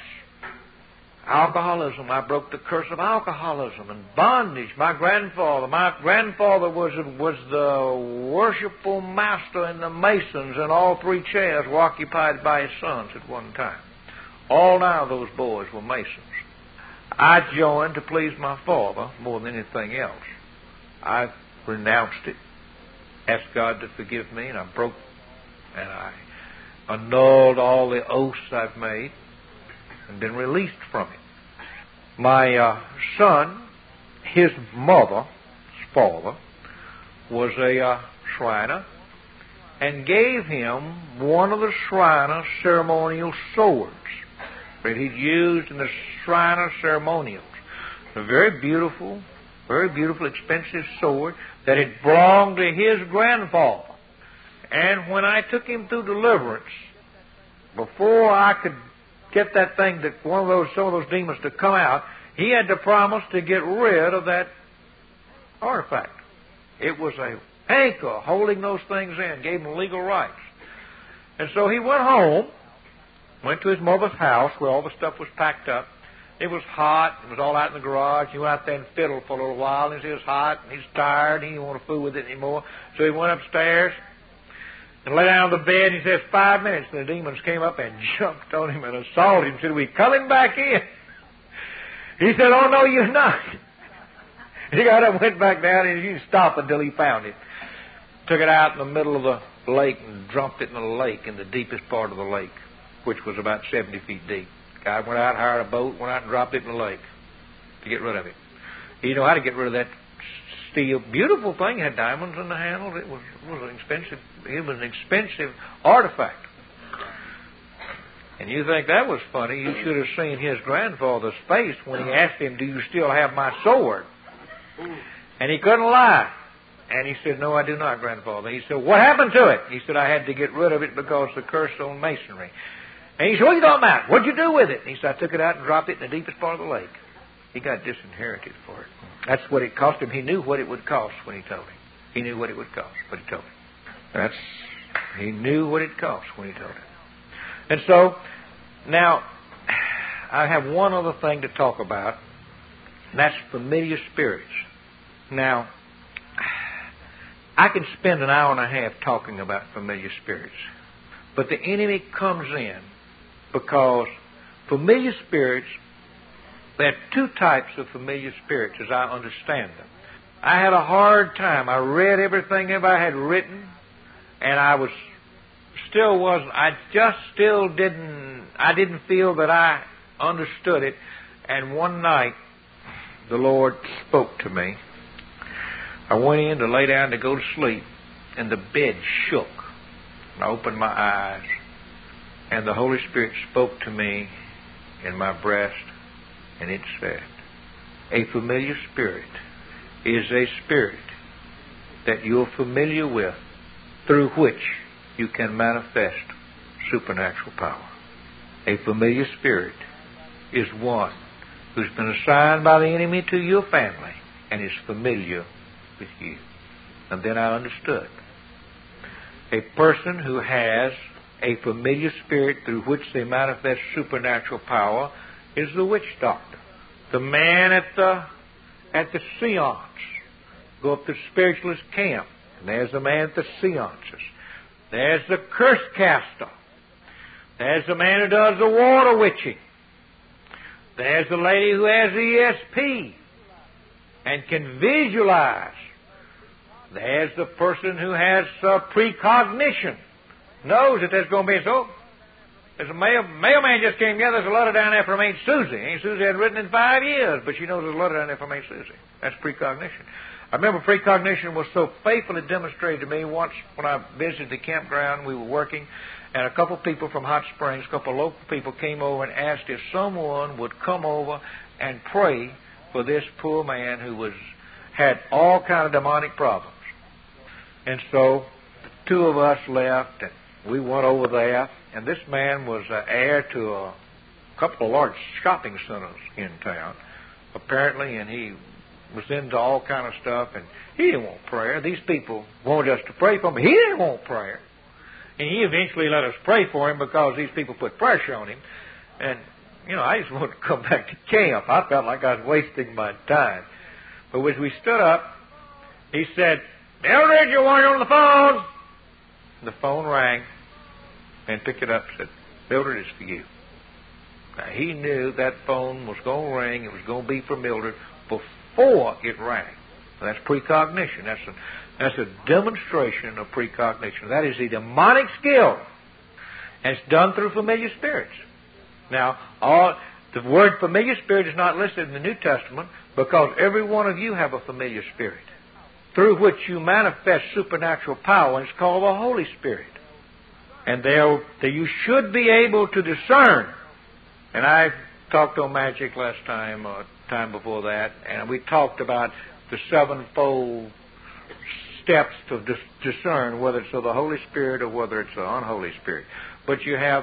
Alcoholism. I broke the curse of alcoholism and bondage. My grandfather was the worshipful master in the Masons, and all 3 chairs were occupied by his sons at one time. All 9 of those boys were Masons. I joined to please my father more than anything else. I renounced it, asked God to forgive me, and I annulled all the oaths I've made and been released from it. My son, his mother's father, was a Shriner and gave him one of the Shriner ceremonial swords that he'd used in the Shriner ceremonials. A very beautiful, expensive sword that had belonged to his grandfather. And when I took him through deliverance, before I could get that thing, some of those demons to come out, he had to promise to get rid of that artifact. It was a anchor holding those things in, gave him legal rights. And so he went home, went to his mother's house where all the stuff was packed up. It was hot. It was all out in the garage. He went out there and fiddled for a little while. And it was hot, and he's tired. He didn't want to fool with it anymore. So he went upstairs, and lay down on the bed. And he says 5 minutes, and the demons came up and jumped on him and assaulted him and said, "We coming back in?" He said, "Oh, no, you're not." He got up, went back down, and he didn't stop until he found it. Took it out in the middle of the lake and dropped it in the lake, in the deepest part of the lake, which was about 70 feet deep. Guy went out, hired a boat, went out and dropped it in the lake to get rid of it. He knew how to get rid of that steel. Beautiful thing, had diamonds in the handle. It was an expensive. It was an expensive artifact. And you think that was funny? You should have seen his grandfather's face when he asked him, "Do you still have my sword?" And he couldn't lie. And he said, "No, I do not, grandfather." He said, "What happened to it?" He said, "I had to get rid of it because of the curse on masonry." And he said, "What are you talking about? What'd you do with it?" And he said, "I took it out and dropped it in the deepest part of the lake." He got disinherited for it. That's what it cost him. He knew what it would cost when he told him. He knew what it would cost when he told him. He knew what it cost when he told him. And so, now, I have one other thing to talk about, and that's familiar spirits. Now, I can spend an hour and a half talking about familiar spirits, but the enemy comes in because familiar spirits, there are two types of familiar spirits as I understand them. I had a hard time. I read everything everybody had written, and I didn't feel that I understood it. And one night, the Lord spoke to me. I went in to lay down to go to sleep, and the bed shook. And I opened my eyes, and the Holy Spirit spoke to me in my breast, and it said, "A familiar spirit is a spirit that you're familiar with, through which you can manifest supernatural power. A familiar spirit is one who's been assigned by the enemy to your family and is familiar with you." And then I understood. A person who has a familiar spirit through which they manifest supernatural power is the witch doctor. The man at the seance. Go up to spiritualist camp, and there's the man at the seances. There's the curse caster. There's the man who does the water witching. There's the lady who has the ESP and can visualize. There's the person who has precognition, knows that there's going to be there's a mailman just came here. There's a letter down there from Aunt Susie. Aunt Susie hadn't written in 5 years, but she knows there's a letter down there from Aunt Susie. That's precognition. I remember precognition was so faithfully demonstrated to me once when I visited the campground. We were working, and a couple of people from Hot Springs, a couple of local people came over and asked if someone would come over and pray for this poor man who had all kind of demonic problems. And so the two of us left, and we went over there, and this man was heir to a couple of large shopping centers in town, apparently, and he was into all kind of stuff, and he didn't want prayer. These people wanted us to pray for him, but he didn't want prayer. And he eventually let us pray for him because these people put pressure on him. And, I just wanted to come back to camp. I felt like I was wasting my time. But as we stood up, he said, "Mildred, you want on the phone?" And the phone rang, and picked it up and said, "Mildred, it's for you." Now, he knew that phone was going to ring. It was going to be for Mildred before it rang. That's precognition. That's a demonstration of precognition. That is a demonic skill. And it's done through familiar spirits. Now, the word familiar spirit is not listed in the New Testament because every one of you have a familiar spirit through which you manifest supernatural power, and it's called the Holy Spirit. And you should be able to discern. And I talked on magic last time, time before that, and we talked about the sevenfold steps to discern whether it's of the Holy Spirit or whether it's an unholy spirit. But you have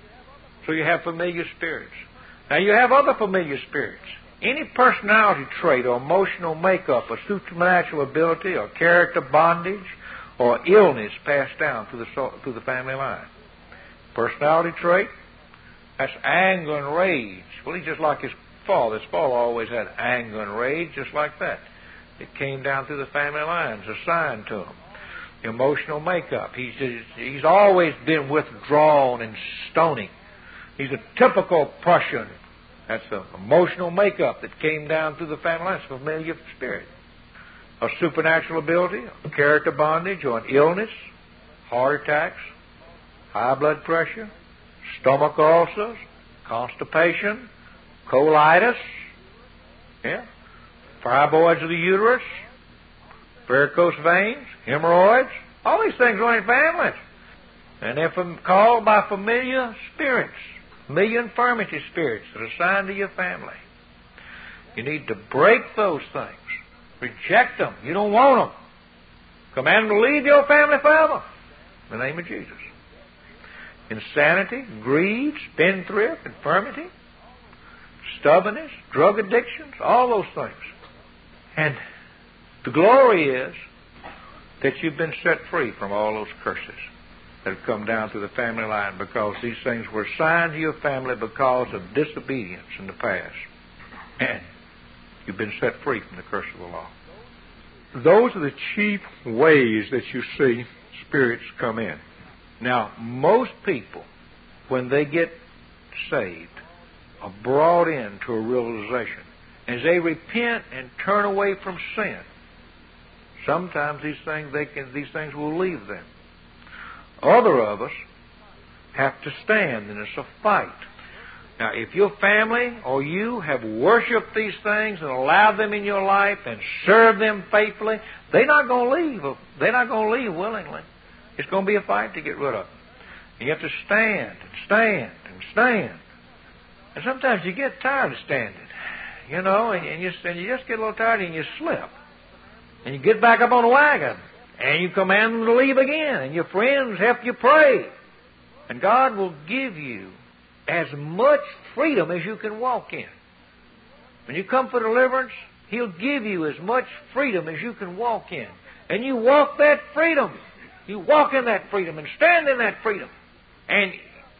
familiar spirits. Now you have other familiar spirits. Any personality trait or emotional makeup or supernatural ability or character bondage or illness passed down through the family line. Personality trait, that's anger and rage. Well, he's just like his father. His father always had anger and rage just like that. It came down through the family lines, assigned to him. Emotional makeup. He's always been withdrawn and stony. He's a typical Prussian. That's an emotional makeup that came down through the family line. It's a familiar spirit. A supernatural ability, a character bondage, or an illness, heart attacks, high blood pressure, stomach ulcers, constipation, colitis, fibroids of the uterus, varicose veins, hemorrhoids. All these things are in families. And they're called by familiar spirits, familiar infirmity spirits that are assigned to your family. You need to break those things. Reject them. You don't want them. Command them to leave your family forever. In the name of Jesus. Insanity, greed, spendthrift, infirmity, stubbornness, drug addictions, all those things. And the glory is that you've been set free from all those curses that have come down through the family line, because these things were assigned to your family because of disobedience in the past. And you've been set free from the curse of the law. Those are the chief ways that you see spirits come in. Now, most people, when they get saved, are brought into a realization. As they repent and turn away from sin, sometimes these things will leave them. Other of us have to stand, and it's a fight. Now, if your family or you have worshipped these things and allowed them in your life and served them faithfully, they're not going to leave. They're not going to leave willingly. It's going to be a fight to get rid of them. And you have to stand and stand and stand. And sometimes you get tired of standing, and you just get a little tired and you slip. And you get back up on the wagon and you command them to leave again. And your friends help you pray. And God will give you as much freedom as you can walk in. When you come for deliverance, He'll give you as much freedom as you can walk in. And you walk that freedom. You walk in that freedom and stand in that freedom. And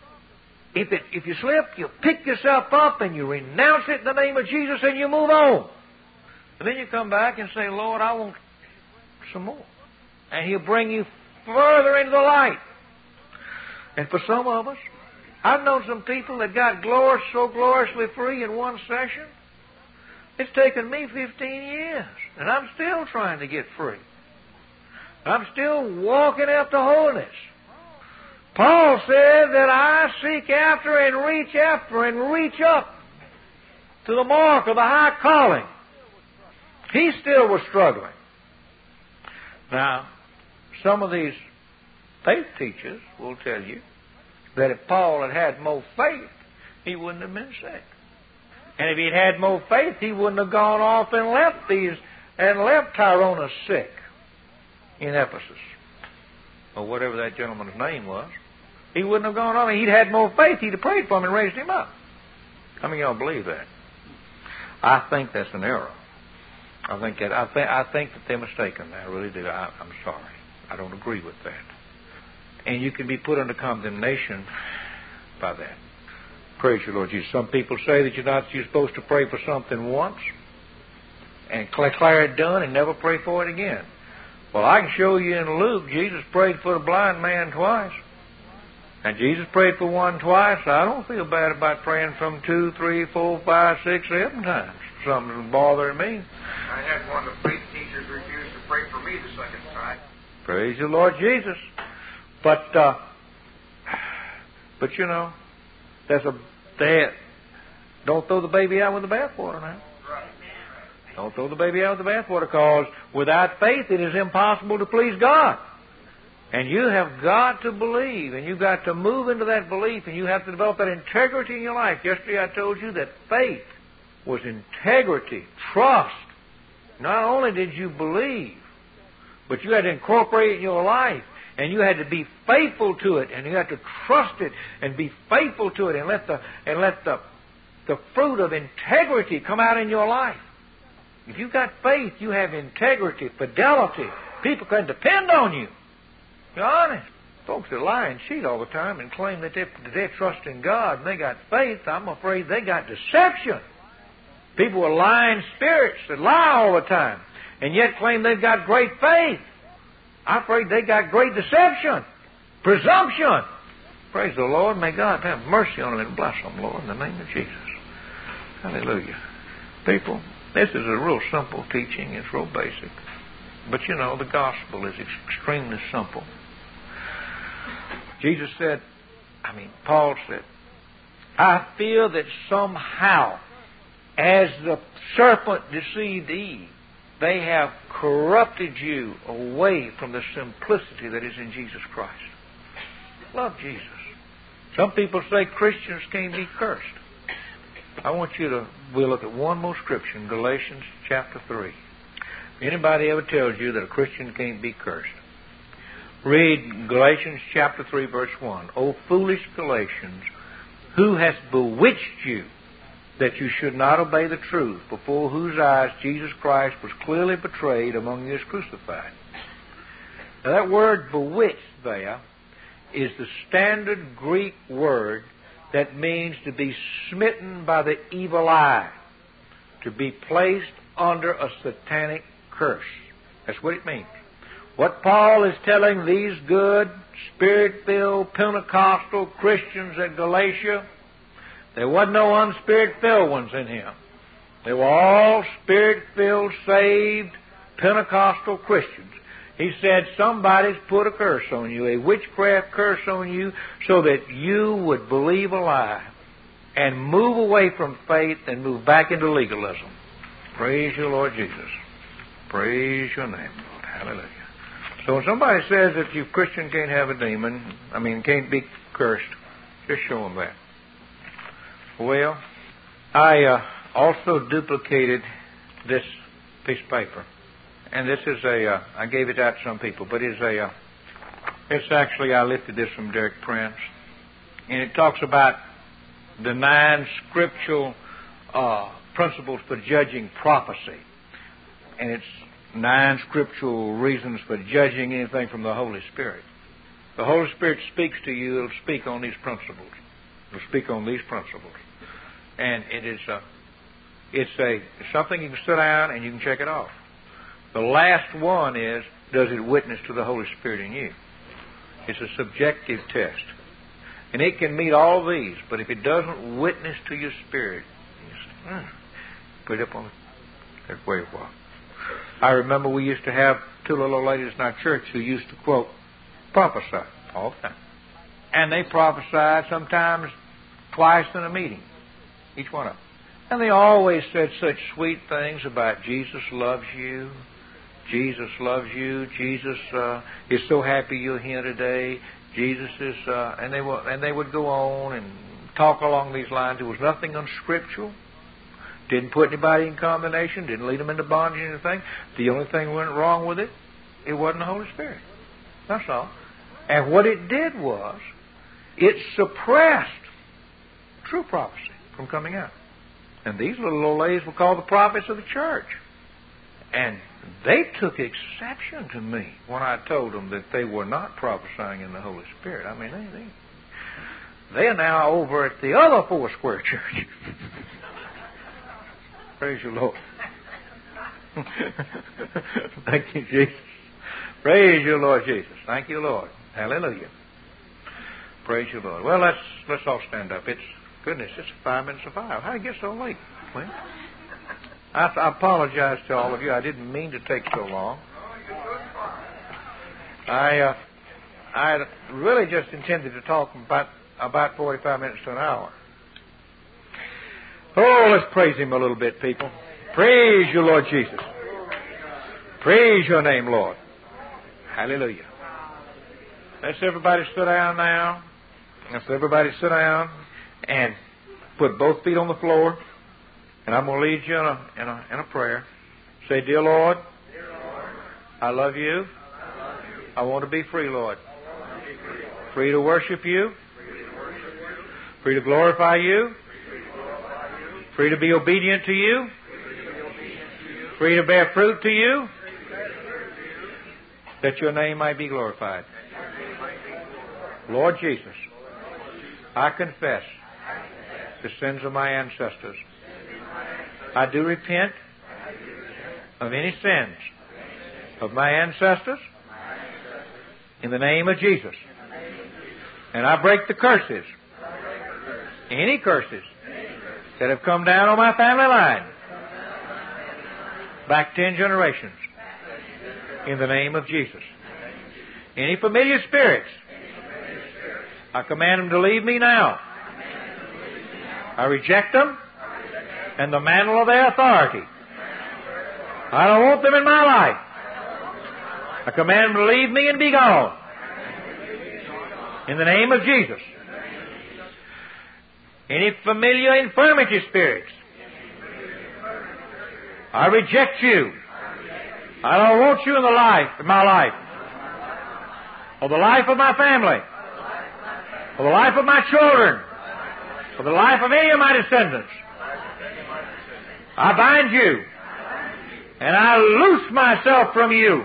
if you slip, you pick yourself up and you renounce it in the name of Jesus and you move on. And then you come back and say, Lord, I want some more. And He'll bring you further into the light. And for some of us, I've known some people that got so gloriously free in one session. It's taken me 15 years, and I'm still trying to get free. I'm still walking after holiness. Paul said that I seek after and reach up to the mark of the high calling. He still was struggling. Now, some of these faith teachers will tell you that if Paul had had more faith, he wouldn't have been sick. And if he'd had more faith, he wouldn't have gone off and left Tyrannus sick in Ephesus, or whatever that gentleman's name was. He wouldn't have gone off. He'd had more faith. He'd have prayed for him and raised him up. How many of y'all believe that? I think that's an error. I think that they're mistaken. I really do. I'm sorry. I don't agree with that. And you can be put under condemnation by that. Praise you, Lord Jesus. Some people say that you're supposed to pray for something once and declare it done and never pray for it again. Well, I can show you in Luke, Jesus prayed for the blind man twice. And Jesus prayed for one twice. I don't feel bad about praying from 2, 3, 4, 5, 6, 7 times. Something's bothering me. I had one of the faith teachers refuse to pray for me the second time. Praise the Lord Jesus. But don't throw the baby out with the bathwater now. Right. Don't throw the baby out with the bathwater, because without faith it is impossible to please God. And you have got to believe, and you've got to move into that belief, and you have to develop that integrity in your life. Yesterday I told you that faith was integrity, trust. Not only did you believe, but you had to incorporate it in your life. And you had to be faithful to it, and you had to trust it and be faithful to it, and let the fruit of integrity come out in your life. If you've got faith, you have integrity, fidelity. People can depend on you. You're honest. Folks that lie and cheat all the time and claim that they trust in God and they got faith, I'm afraid they got deception. People with lying spirits that lie all the time and yet claim they've got great faith. I'm afraid they got great deception, presumption. Praise the Lord. May God have mercy on them and bless them, Lord, in the name of Jesus. Hallelujah. People, this is a real simple teaching. It's real basic. But you know, the gospel is extremely simple. Jesus said, Paul said, I fear that somehow, as the serpent deceived Eve, they have corrupted you away from the simplicity that is in Jesus Christ. Love Jesus. Some people say Christians can't be cursed. We'll look at one more scripture in Galatians chapter 3. Anybody ever tells you that a Christian can't be cursed? Read Galatians chapter 3 verse 1. O foolish Galatians, who has bewitched you that you should not obey the truth, before whose eyes Jesus Christ was clearly betrayed among you as crucified? Now that word bewitched there is the standard Greek word that means to be smitten by the evil eye, to be placed under a satanic curse. That's what it means. What Paul is telling these good, Spirit-filled, Pentecostal Christians at Galatia, there wasn't no unspirit-filled ones in here. They were all Spirit-filled, saved, Pentecostal Christians. He said, somebody's put a curse on you, a witchcraft curse on you, so that you would believe a lie and move away from faith and move back into legalism. Praise you, Lord Jesus. Praise your name, Lord. Hallelujah. So when somebody says that you Christian can't have a demon, can't be cursed, just show them that. Well, I also duplicated this piece of paper. And this is I gave it out to some people, but it's actually, I lifted this from Derek Prince. And it talks about the 9 scriptural principles for judging prophecy. And it's 9 scriptural reasons for judging anything from the Holy Spirit. The Holy Spirit speaks to you, it'll speak on these principles. It'll speak on these principles. And it's something you can sit down and you can check it off. The last one is, does it witness to the Holy Spirit in you? It's a subjective test. And it can meet all these, but if it doesn't witness to your spirit, put it up on that way a while. I remember we used to have 2 little old ladies in our church who used to quote, prophesy all the time. And they prophesied sometimes twice in a meeting, each one of them. And they always said such sweet things about Jesus loves you. Jesus loves you. Jesus is so happy you're here today. Jesus is, and they would go on and talk along these lines. There was nothing unscriptural. Didn't put anybody in condemnation. Didn't lead them into bondage or anything. The only thing went wrong with it, it wasn't the Holy Spirit. That's all. And what it did was, it suppressed true prophecy from coming out. And these little old ladies were called the prophets of the church. And they took exception to me when I told them that they were not prophesying in the Holy Spirit. They are now over at the other Foursquare church. Praise you, Lord. Thank you, Jesus. Praise you, Lord Jesus. Thank you, Lord. Hallelujah. Praise you, Lord. Well, let's all stand up. Goodness, it's 5 minutes of 5. How did it get so late? Well, I apologize to all of you. I didn't mean to take so long. I really just intended to talk about 45 minutes to an hour. Oh, let's praise Him a little bit, people. Praise you, Lord Jesus. Praise your name, Lord. Hallelujah. Let's everybody sit down now. Let's everybody sit down and put both feet on the floor. And I'm going to lead you in a prayer. Say, Dear Lord, I love you. I want to be free, Lord. Free to worship you. Free to glorify you. Free to be obedient to you. Free to bear fruit to you. That your name might be glorified. Lord Jesus, I confess the sins of my ancestors. I do repent of any sins of my ancestors in the name of Jesus. And I break the curses, any curses that have come down on my family line, back 10 generations, in the name of Jesus. Any familiar spirits, I command them to leave me now. I reject them and the mantle of their authority. I don't want them in my life. I command them to leave me and be gone. In the name of Jesus. Any familiar infirmity spirits, I reject you. I don't want you in my life, or the life of my family, or the life of my children, or the life of any of my descendants. I bind you, and I loose myself from you.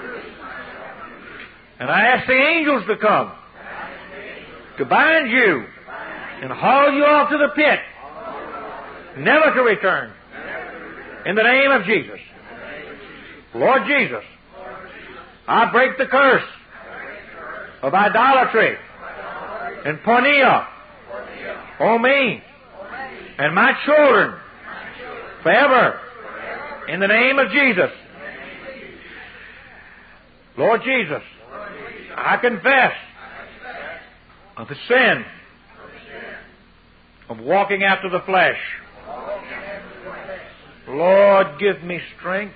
And I ask the angels to come to bind you and haul you off to the pit, never to return. In the name of Jesus. Lord Jesus, I break the curse of idolatry and porneia on me and my children forever. In the name of Jesus. Lord Jesus, I confess of the sin of walking after the flesh. Lord, give me strength.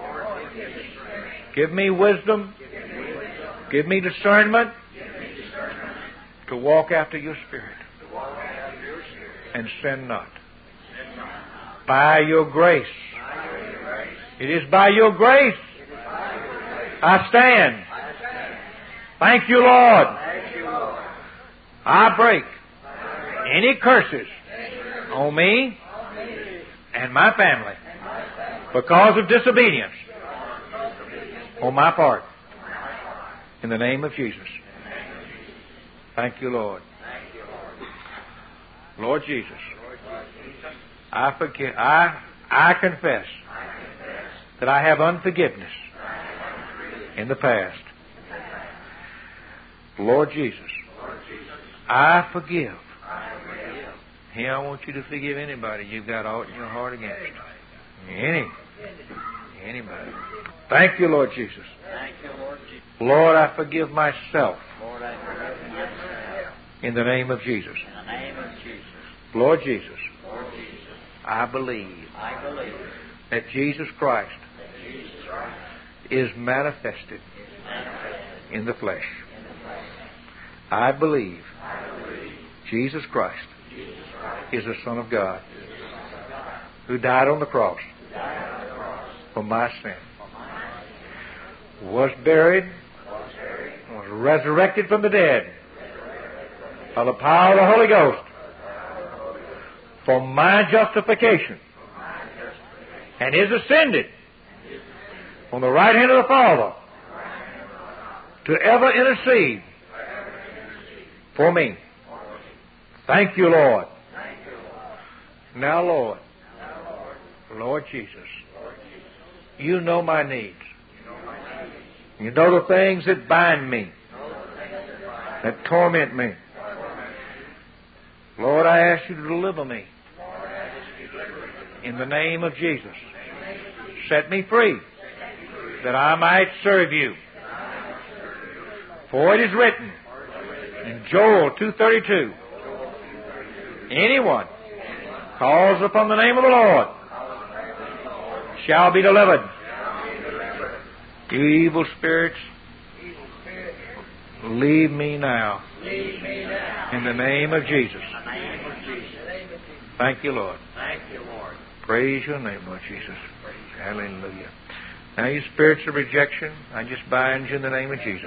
Give me wisdom. Give me discernment to walk after your Spirit and sin not. By your grace. It is by your grace I stand. Thank you, Lord. I break any curses on me and my family because of disobedience on my part. In the name of Jesus. Thank you, Lord. Lord Jesus, I confess that I have unforgiveness in the past. Lord Jesus, I forgive. Here I want you to forgive anybody you've got aught in your heart against. Anybody. Thank you, Lord Jesus. Lord, I forgive myself. In the name of Jesus. Lord Jesus, I believe that Jesus Christ is manifested in the flesh. I believe Jesus Christ is the Son of God who died on the cross for my sin, was buried, was resurrected from the dead by the power of the Holy Ghost for my justification, and is ascended on the right hand of the Father to ever intercede for me. Thank you, Lord. Now, Lord Jesus, you know my needs. You know the things that bind me, that torment me. Lord, I ask you to deliver me in the name of Jesus. Set me free that I might serve you. For it is written in Joel 2:32, anyone calls upon the name of the Lord shall be delivered. You evil spirits, leave me now. In the name of Jesus. Thank you, Lord. Praise your name, Lord Jesus. Hallelujah. Now, you spirits of rejection, I just bind you in the name of Jesus.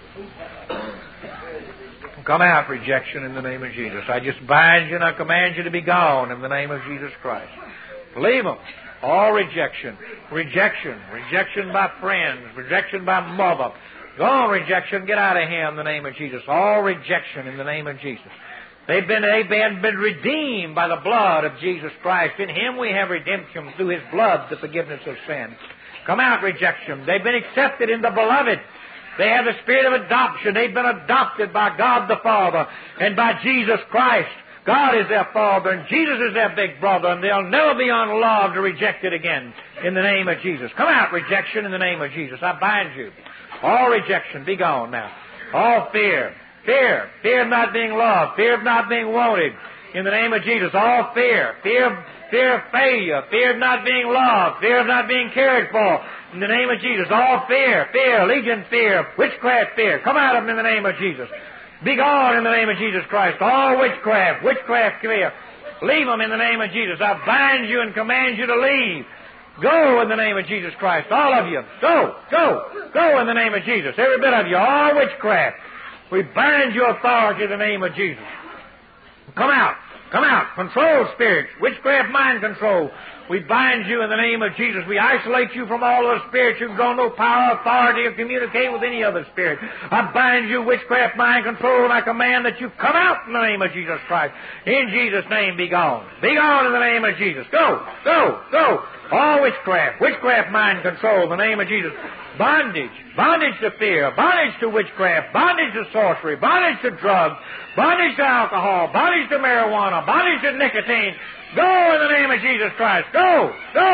Come out, rejection, in the name of Jesus. I just bind you and I command you to be gone in the name of Jesus Christ. Leave them. All rejection. Rejection by friends. Rejection by mother. Go on, rejection. Get out of here in the name of Jesus. All rejection in the name of Jesus. They've been redeemed by the blood of Jesus Christ. In Him we have redemption through His blood, the forgiveness of sin. Come out, rejection. They've been accepted in the Beloved. They have the spirit of adoption. They've been adopted by God the Father and by Jesus Christ. God is their Father and Jesus is their big brother, and they'll never be unloved or rejected again in the name of Jesus. Come out, rejection, in the name of Jesus. I bind you. All rejection, be gone now. All fear. Fear of not being loved. Fear of not being wanted. In the name of Jesus, all fear. Fear of failure. Fear of not being loved. Fear of not being cared for. In the name of Jesus, all fear. Legion fear. Witchcraft fear. Come out of them in the name of Jesus. Be gone in the name of Jesus Christ. All witchcraft fear. Leave them in the name of Jesus. I bind you and command you to leave. Go in the name of Jesus Christ. All of you. Go in the name of Jesus. Every bit of you. All witchcraft. We bind your authority in the name of Jesus. Come out. Control spirits. Witchcraft mind control. We bind you in the name of Jesus. We isolate you from all other spirits. You've got no power, authority, or communicate with any other spirit. I bind you, witchcraft mind control, and I command that you come out in the name of Jesus Christ. In Jesus' name, be gone. Be gone in the name of Jesus. Go. All witchcraft mind control in the name of Jesus. Bondage to fear, bondage to witchcraft, bondage to sorcery, bondage to drugs, bondage to alcohol, bondage to marijuana, bondage to nicotine. Go in the name of Jesus Christ. Go.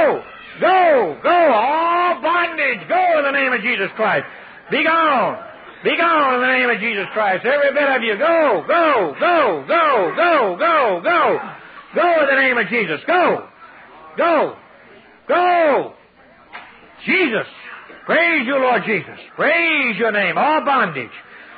All bondage, go in the name of Jesus Christ. Be gone in the name of Jesus Christ. Every bit of you, go. Go in the name of Jesus. Go. Jesus. Praise you, Lord Jesus. Praise your name. All bondage.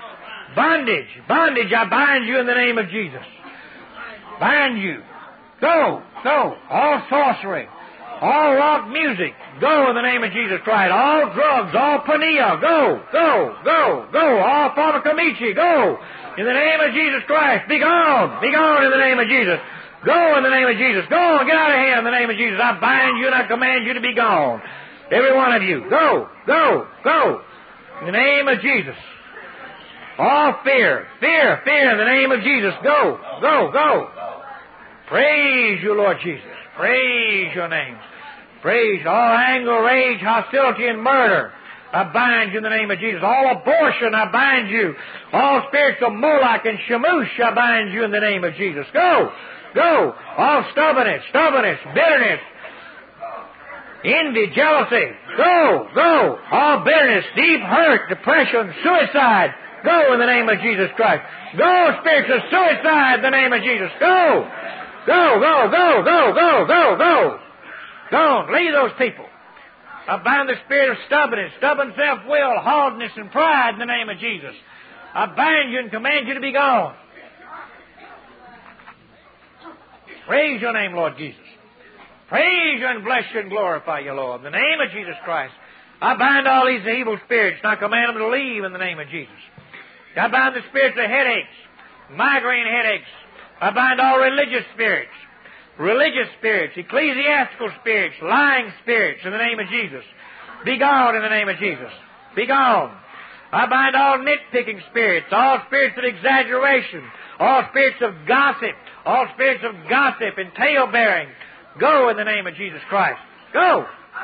I bind you in the name of Jesus. Bind you. Go. All sorcery. All rock music. Go in the name of Jesus Christ. All drugs. All pornea. Go. All pharmacomichy. Go. In the name of Jesus Christ. Be gone in the name of Jesus. Go in the name of Jesus. Go and get out of here in the name of Jesus. I bind you and I command you to be gone. Every one of you. Go. In the name of Jesus. All fear in the name of Jesus. Go. Praise you, Lord Jesus. Praise your name. Praise all anger, rage, hostility, and murder. I bind you in the name of Jesus. All abortion, I bind you. All spirits of Moloch and Chemosh, I bind you in the name of Jesus. Go. All stubbornness, bitterness, envy, jealousy. Go. All bitterness, deep hurt, depression, suicide. Go in the name of Jesus Christ. Go, spirits of suicide in the name of Jesus. Go. Don't leave those people. I bind the spirit of stubbornness, stubborn self-will, hardness, and pride in the name of Jesus. I bind you and command you to be gone. Praise your name, Lord Jesus. Praise you and bless you and glorify you, Lord. In the name of Jesus Christ. I bind all these evil spirits and I command them to leave in the name of Jesus. I bind the spirits of headaches, migraine headaches. I bind all religious spirits, ecclesiastical spirits, lying spirits in the name of Jesus. Be gone in the name of Jesus. Be gone. I bind all nitpicking spirits, all spirits of exaggeration, all spirits of gossip, and tale-bearing. Go in the name of Jesus Christ. Go.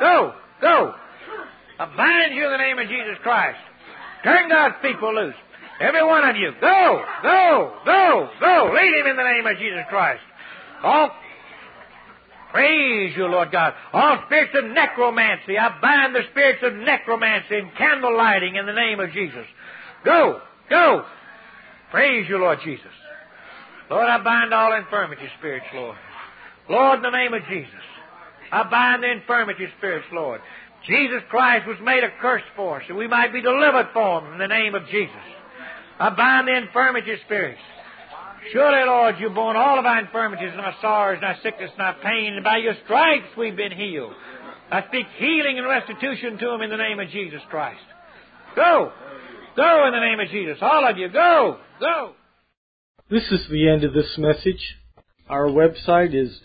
I bind you in the name of Jesus Christ. Turn God's people loose. Every one of you, go. Lead him in the name of Jesus Christ. All praise you, Lord God. All spirits of necromancy, I bind the spirits of necromancy and candle lighting in the name of Jesus. Go. Praise you, Lord Jesus. Lord, I bind all infirmity spirits, Lord. Lord, in the name of Jesus, I bind the infirmity spirits, Lord. Jesus Christ was made a curse for us, so we might be delivered from in the name of Jesus. I bind the infirmity spirits. Surely, Lord, you've borne all of our infirmities and our sorrows and our sickness and our pain, and by your stripes we've been healed. I speak healing and restitution to them in the name of Jesus Christ. Go in the name of Jesus. All of you, go. This is the end of this message. Our website is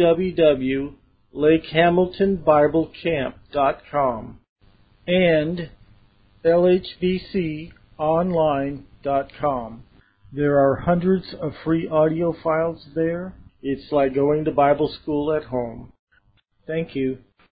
www.lakehamiltonbiblecamp.com and lhbconline.com. There are hundreds of free audio files there. It's like going to Bible school at home. Thank you.